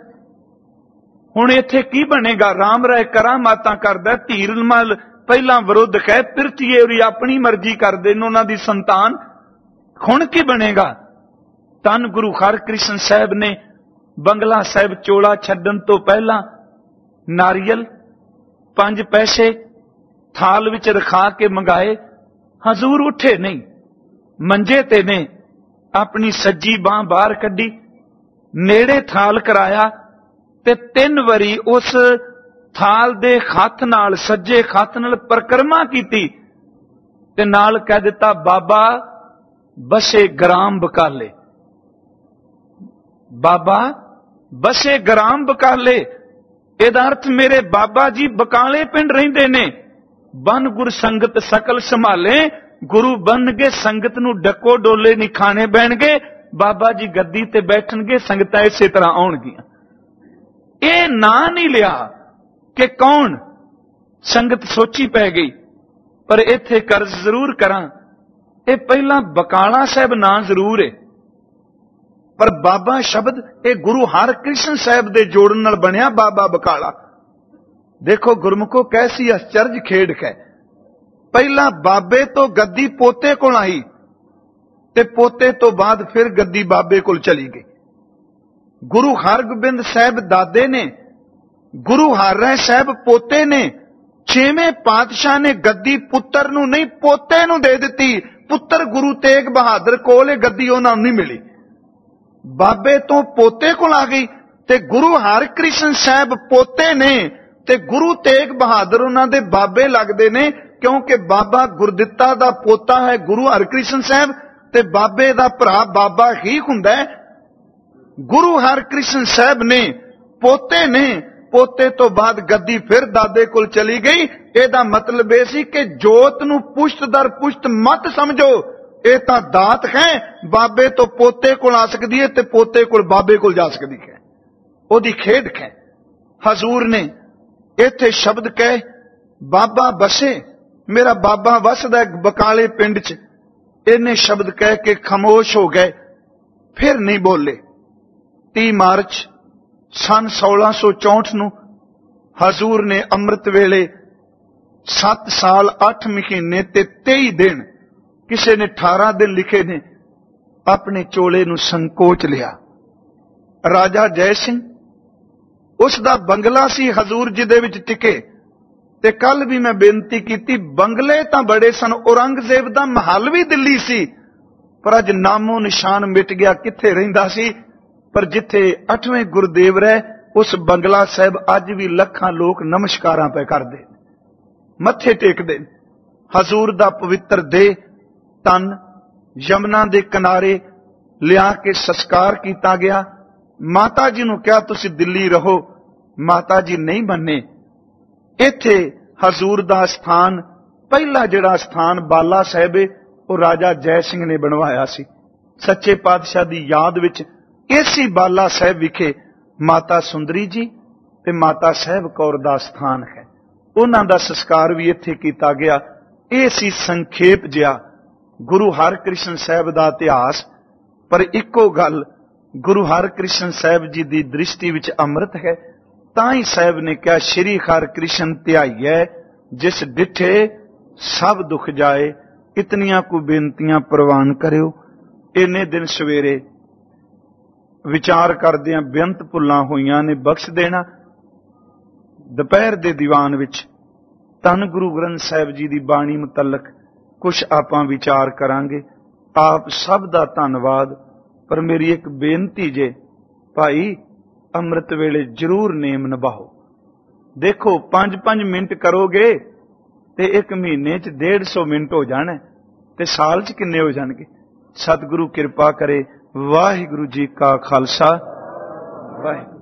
ਹੁਣ ਇੱਥੇ ਕੀ ਬਣੇਗਾ? ਰਾਮ ਰਾਏ ਕਰਾਮਾਤਾਂ ਕਰਦਾ, ਧੀਰਮਲ ਪਹਿਲਾਂ ਵਿਰੁੱਧ ਹੈ, ਪਿਰਥੀਏ ਉਹਦੀ ਆਪਣੀ ਮਰਜ਼ੀ ਕਰਦੇ ਨੇ ਉਹਨਾਂ ਦੀ ਸੰਤਾਨ। ਹੁਣ ਕੀ ਬਣੇਗਾ? ਧੰਨ ਗੁਰੂ ਹਰਕ੍ਰਿਸ਼ਨ ਸਾਹਿਬ ਨੇ ਬੰਗਲਾ ਸਾਹਿਬ ਚੋਲਾ ਛੱਡਣ ਤੋਂ ਪਹਿਲਾਂ ਨਾਰੀਅਲ 5 ਪੈਸੇ ਥਾਲ ਵਿੱਚ ਰਖਾ ਕੇ ਮੰਗਾਏ। ਹਜ਼ੂਰ ਉੱਠੇ ਨਹੀਂ, ਮੰਜੇ ਤੇ ਨੇ, ਆਪਣੀ ਸੱਜੀ ਬਾਂਹ ਬਾਹਰ ਕੱਢੀ, ਨੇੜੇ ਥਾਲ ਕਰਾਇਆ ਤੇ 3 ਵਾਰੀ ਉਸ ਥਾਲ ਦੇ ਹੱਥ ਨਾਲ, ਸੱਜੇ ਹੱਥ ਨਾਲ ਪਰਿਕਰਮਾ ਕੀਤੀ ਤੇ ਨਾਲ ਕਹਿ ਦਿੱਤਾ, ਬਾਬਾ ਬਸੇ ਗ੍ਰਾਮ ਬਕਾਲੇ, ਬਾਬਾ ਬਸੇ ਗ੍ਰਾਮ ਬਕਾਲੇ। ਇਹਦਾ ਅਰਥ ਮੇਰੇ ਬਾਬਾ ਜੀ ਬਕਾਲੇ ਪਿੰਡ ਰਹਿੰਦੇ ਨੇ। ਬਨ ਗੁਰ ਸੰਗਤ ਸਕਲ ਸੰਭਾਲੇ, ਗੁਰੂ ਬਣਨਗੇ, ਸੰਗਤ ਨੂੰ ਡੱਕੋ ਡੋਲੇ ਨਹੀਂ ਖਾਣੇ ਬਹਿਣਗੇ। ਬਾਬਾ ਜੀ ਗੱਦੀ ਤੇ ਬੈਠਣਗੇ, ਸੰਗਤਾਂ ਇਸੇ ਤਰ੍ਹਾਂ ਆਉਣਗੀਆਂ। ਇਹ ਨਾਂ ਨਹੀਂ ਲਿਆ ਕਿ ਕੌਣ, ਸੰਗਤ ਸੋਚੀ ਪੈ ਗਈ। ਪਰ ਇੱਥੇ ਕਰਜ਼ ਜ਼ਰੂਰ ਕਰਾਂ, ਇਹ ਪਹਿਲਾਂ ਬਕਾਲਾ ਸਾਹਿਬ ਨਾਂ ਜ਼ਰੂਰ ਹੈ, ਪਰ ਬਾਬਾ ਸ਼ਬਦ ਇਹ ਗੁਰੂ ਹਰਕ੍ਰਿਸ਼ਨ ਸਾਹਿਬ ਦੇ ਜੋੜਨ ਨਾਲ ਬਣਿਆ ਬਾਬਾ ਬਕਾਲਾ। ਦੇਖੋ ਗੁਰਮੁਖੋ, ਕੈਸੀ ਅਚਰਜ ਖੇਡ ਹੈ। ਪਹਿਲਾਂ ਬਾਬੇ ਤੋਂ ਗੱਦੀ ਪੋਤੇ ਕੋਲ ਆਈ ਤੇ ਪੋਤੇ ਤੋਂ ਬਾਅਦ ਫਿਰ ਗੱਦੀ ਬਾਬੇ ਕੋਲ ਚਲੀ ਗਈ। ਗੁਰੂ ਹਰਗੋਬਿੰਦ ਸਾਹਿਬ ਦਾਦੇ ਨੇ, ਗੁਰੂ ਹਰਿ ਸਾਹਿਬ ਪੋਤੇ ਨੇ। 6ਵੇਂ ਪਾਤਸ਼ਾਹ ਨੇ ਗੱਦੀ ਪੁੱਤਰ ਨੂੰ ਨਹੀਂ, ਪੋਤੇ ਨੂੰ ਦੇ ਦਿੱਤੀ। ਪੁੱਤਰ ਗੁਰੂ ਤੇਗ ਬਹਾਦਰ ਕੋਲ ਇਹ ਗੱਦੀ ਉਹਨਾਂ ਨੂੰ ਨਹੀਂ ਮਿਲੀ। बाबे तो पोते कोल आ गई। ते गुरु हरकृष्ण साहब पोते ने ते गुरु तेग बहादुर उन्हां दे बाबे लगदे ने, क्योंकि बाबा गुरदित्ता दा पोता है गुरु हरकृष्ण साहब, ते बाबे दा भरा बाबा ही हुंदा है। गुरु हरकृष्ण साहब ने पोते ने, पोते तो बाद गद्दी फिर दादे कोल चली गई। एदा मतलब यह सी कि जोत नूं पुश्त दर पुश्त मत समझो, ये तां दात है। बाबे तो पोते कोल आ सकदी है ते पोते कोल बाबे कोल जा सकदी है, ओदी खेड है। हजूर ने इत्थे शब्द कहे, बाबा बसे, मेरा बाबा वसदा बकाले पिंड च। इन्हें शब्द कह के खामोश हो गए, फिर नहीं बोले। 30 मार्च सन 1664 ਨੂੰ हजूर ने अमृत वेले 7 साल 8 महीने ते 23 दिन, किसी ने 18 दिन लिखे ने, अपने चोले नूं संकोच लिया। राजा जय सिंह उसदा बंगला सी हजूर जी दे विच टिके। ते कल भी मैं बेनती की, बंगले तां बड़े सन, औरंगजेब दा महल भी दिल्ली सी, पर अज नामो निशान मिट गया किथे रहिंदा सी। पर जिथे 8वें गुरुदेव रहे उस बंगला साहब अज भी लखां लोग नमस्कारां पे करदे, मत्थे टेकदे। हजूर दा पवित्र देह तन यमुना दे किनारे लिया के संस्कार किया गया। माता जी नूं कहा तुसीं दिल्ली रहो, माता जी नहीं मन्ने। इत्थे हजूर दा स्थान, पहला जिहड़ा स्थान बाला साहिब है वो राजा जय सिंह ने बनवाया सी। सच्चे पातशाह दी याद विच इसी बाला साहिब विखे माता सुंदरी जी ते माता साहिब कौर दा स्थान है। उन्हां दा संस्कार भी इत्थे कीता गया। इह सी संखेप जिहा गुरु हरकृष्ण साहिब दा इतिहास। पर इक्को गल, गुरु हरकृष्ण साहिब जी दी दृष्टि विच अमृत है। तां ही साहिब ने कहा, श्री हरकृष्ण ध्याइयै जिस डिठे सब दुख जाए, इतनियां को बेनतियां प्रवान करियो। इन्ने दिन सवेरे विचार करदियां बेअंत भुल्लां होईयां ने बख्श देना। दोपहर दे दीवान विच धन गुरु ग्रंथ साहिब जी दी बाणी मुतलक कुछ आपां विचार करांगे। आप सब दा धन्नवाद। पर मेरी एक बेनती जे, भाई अमृत वेले जरूर नेम निभाओ। देखो 5-5 मिनट करोगे ते 1 महीने च 150 मिनट हो जाने, ते साल च किन्ने हो जाणगे। सतगुरु किरपा करे। वाहिगुरु जी का खालसा, वाहिगुरु।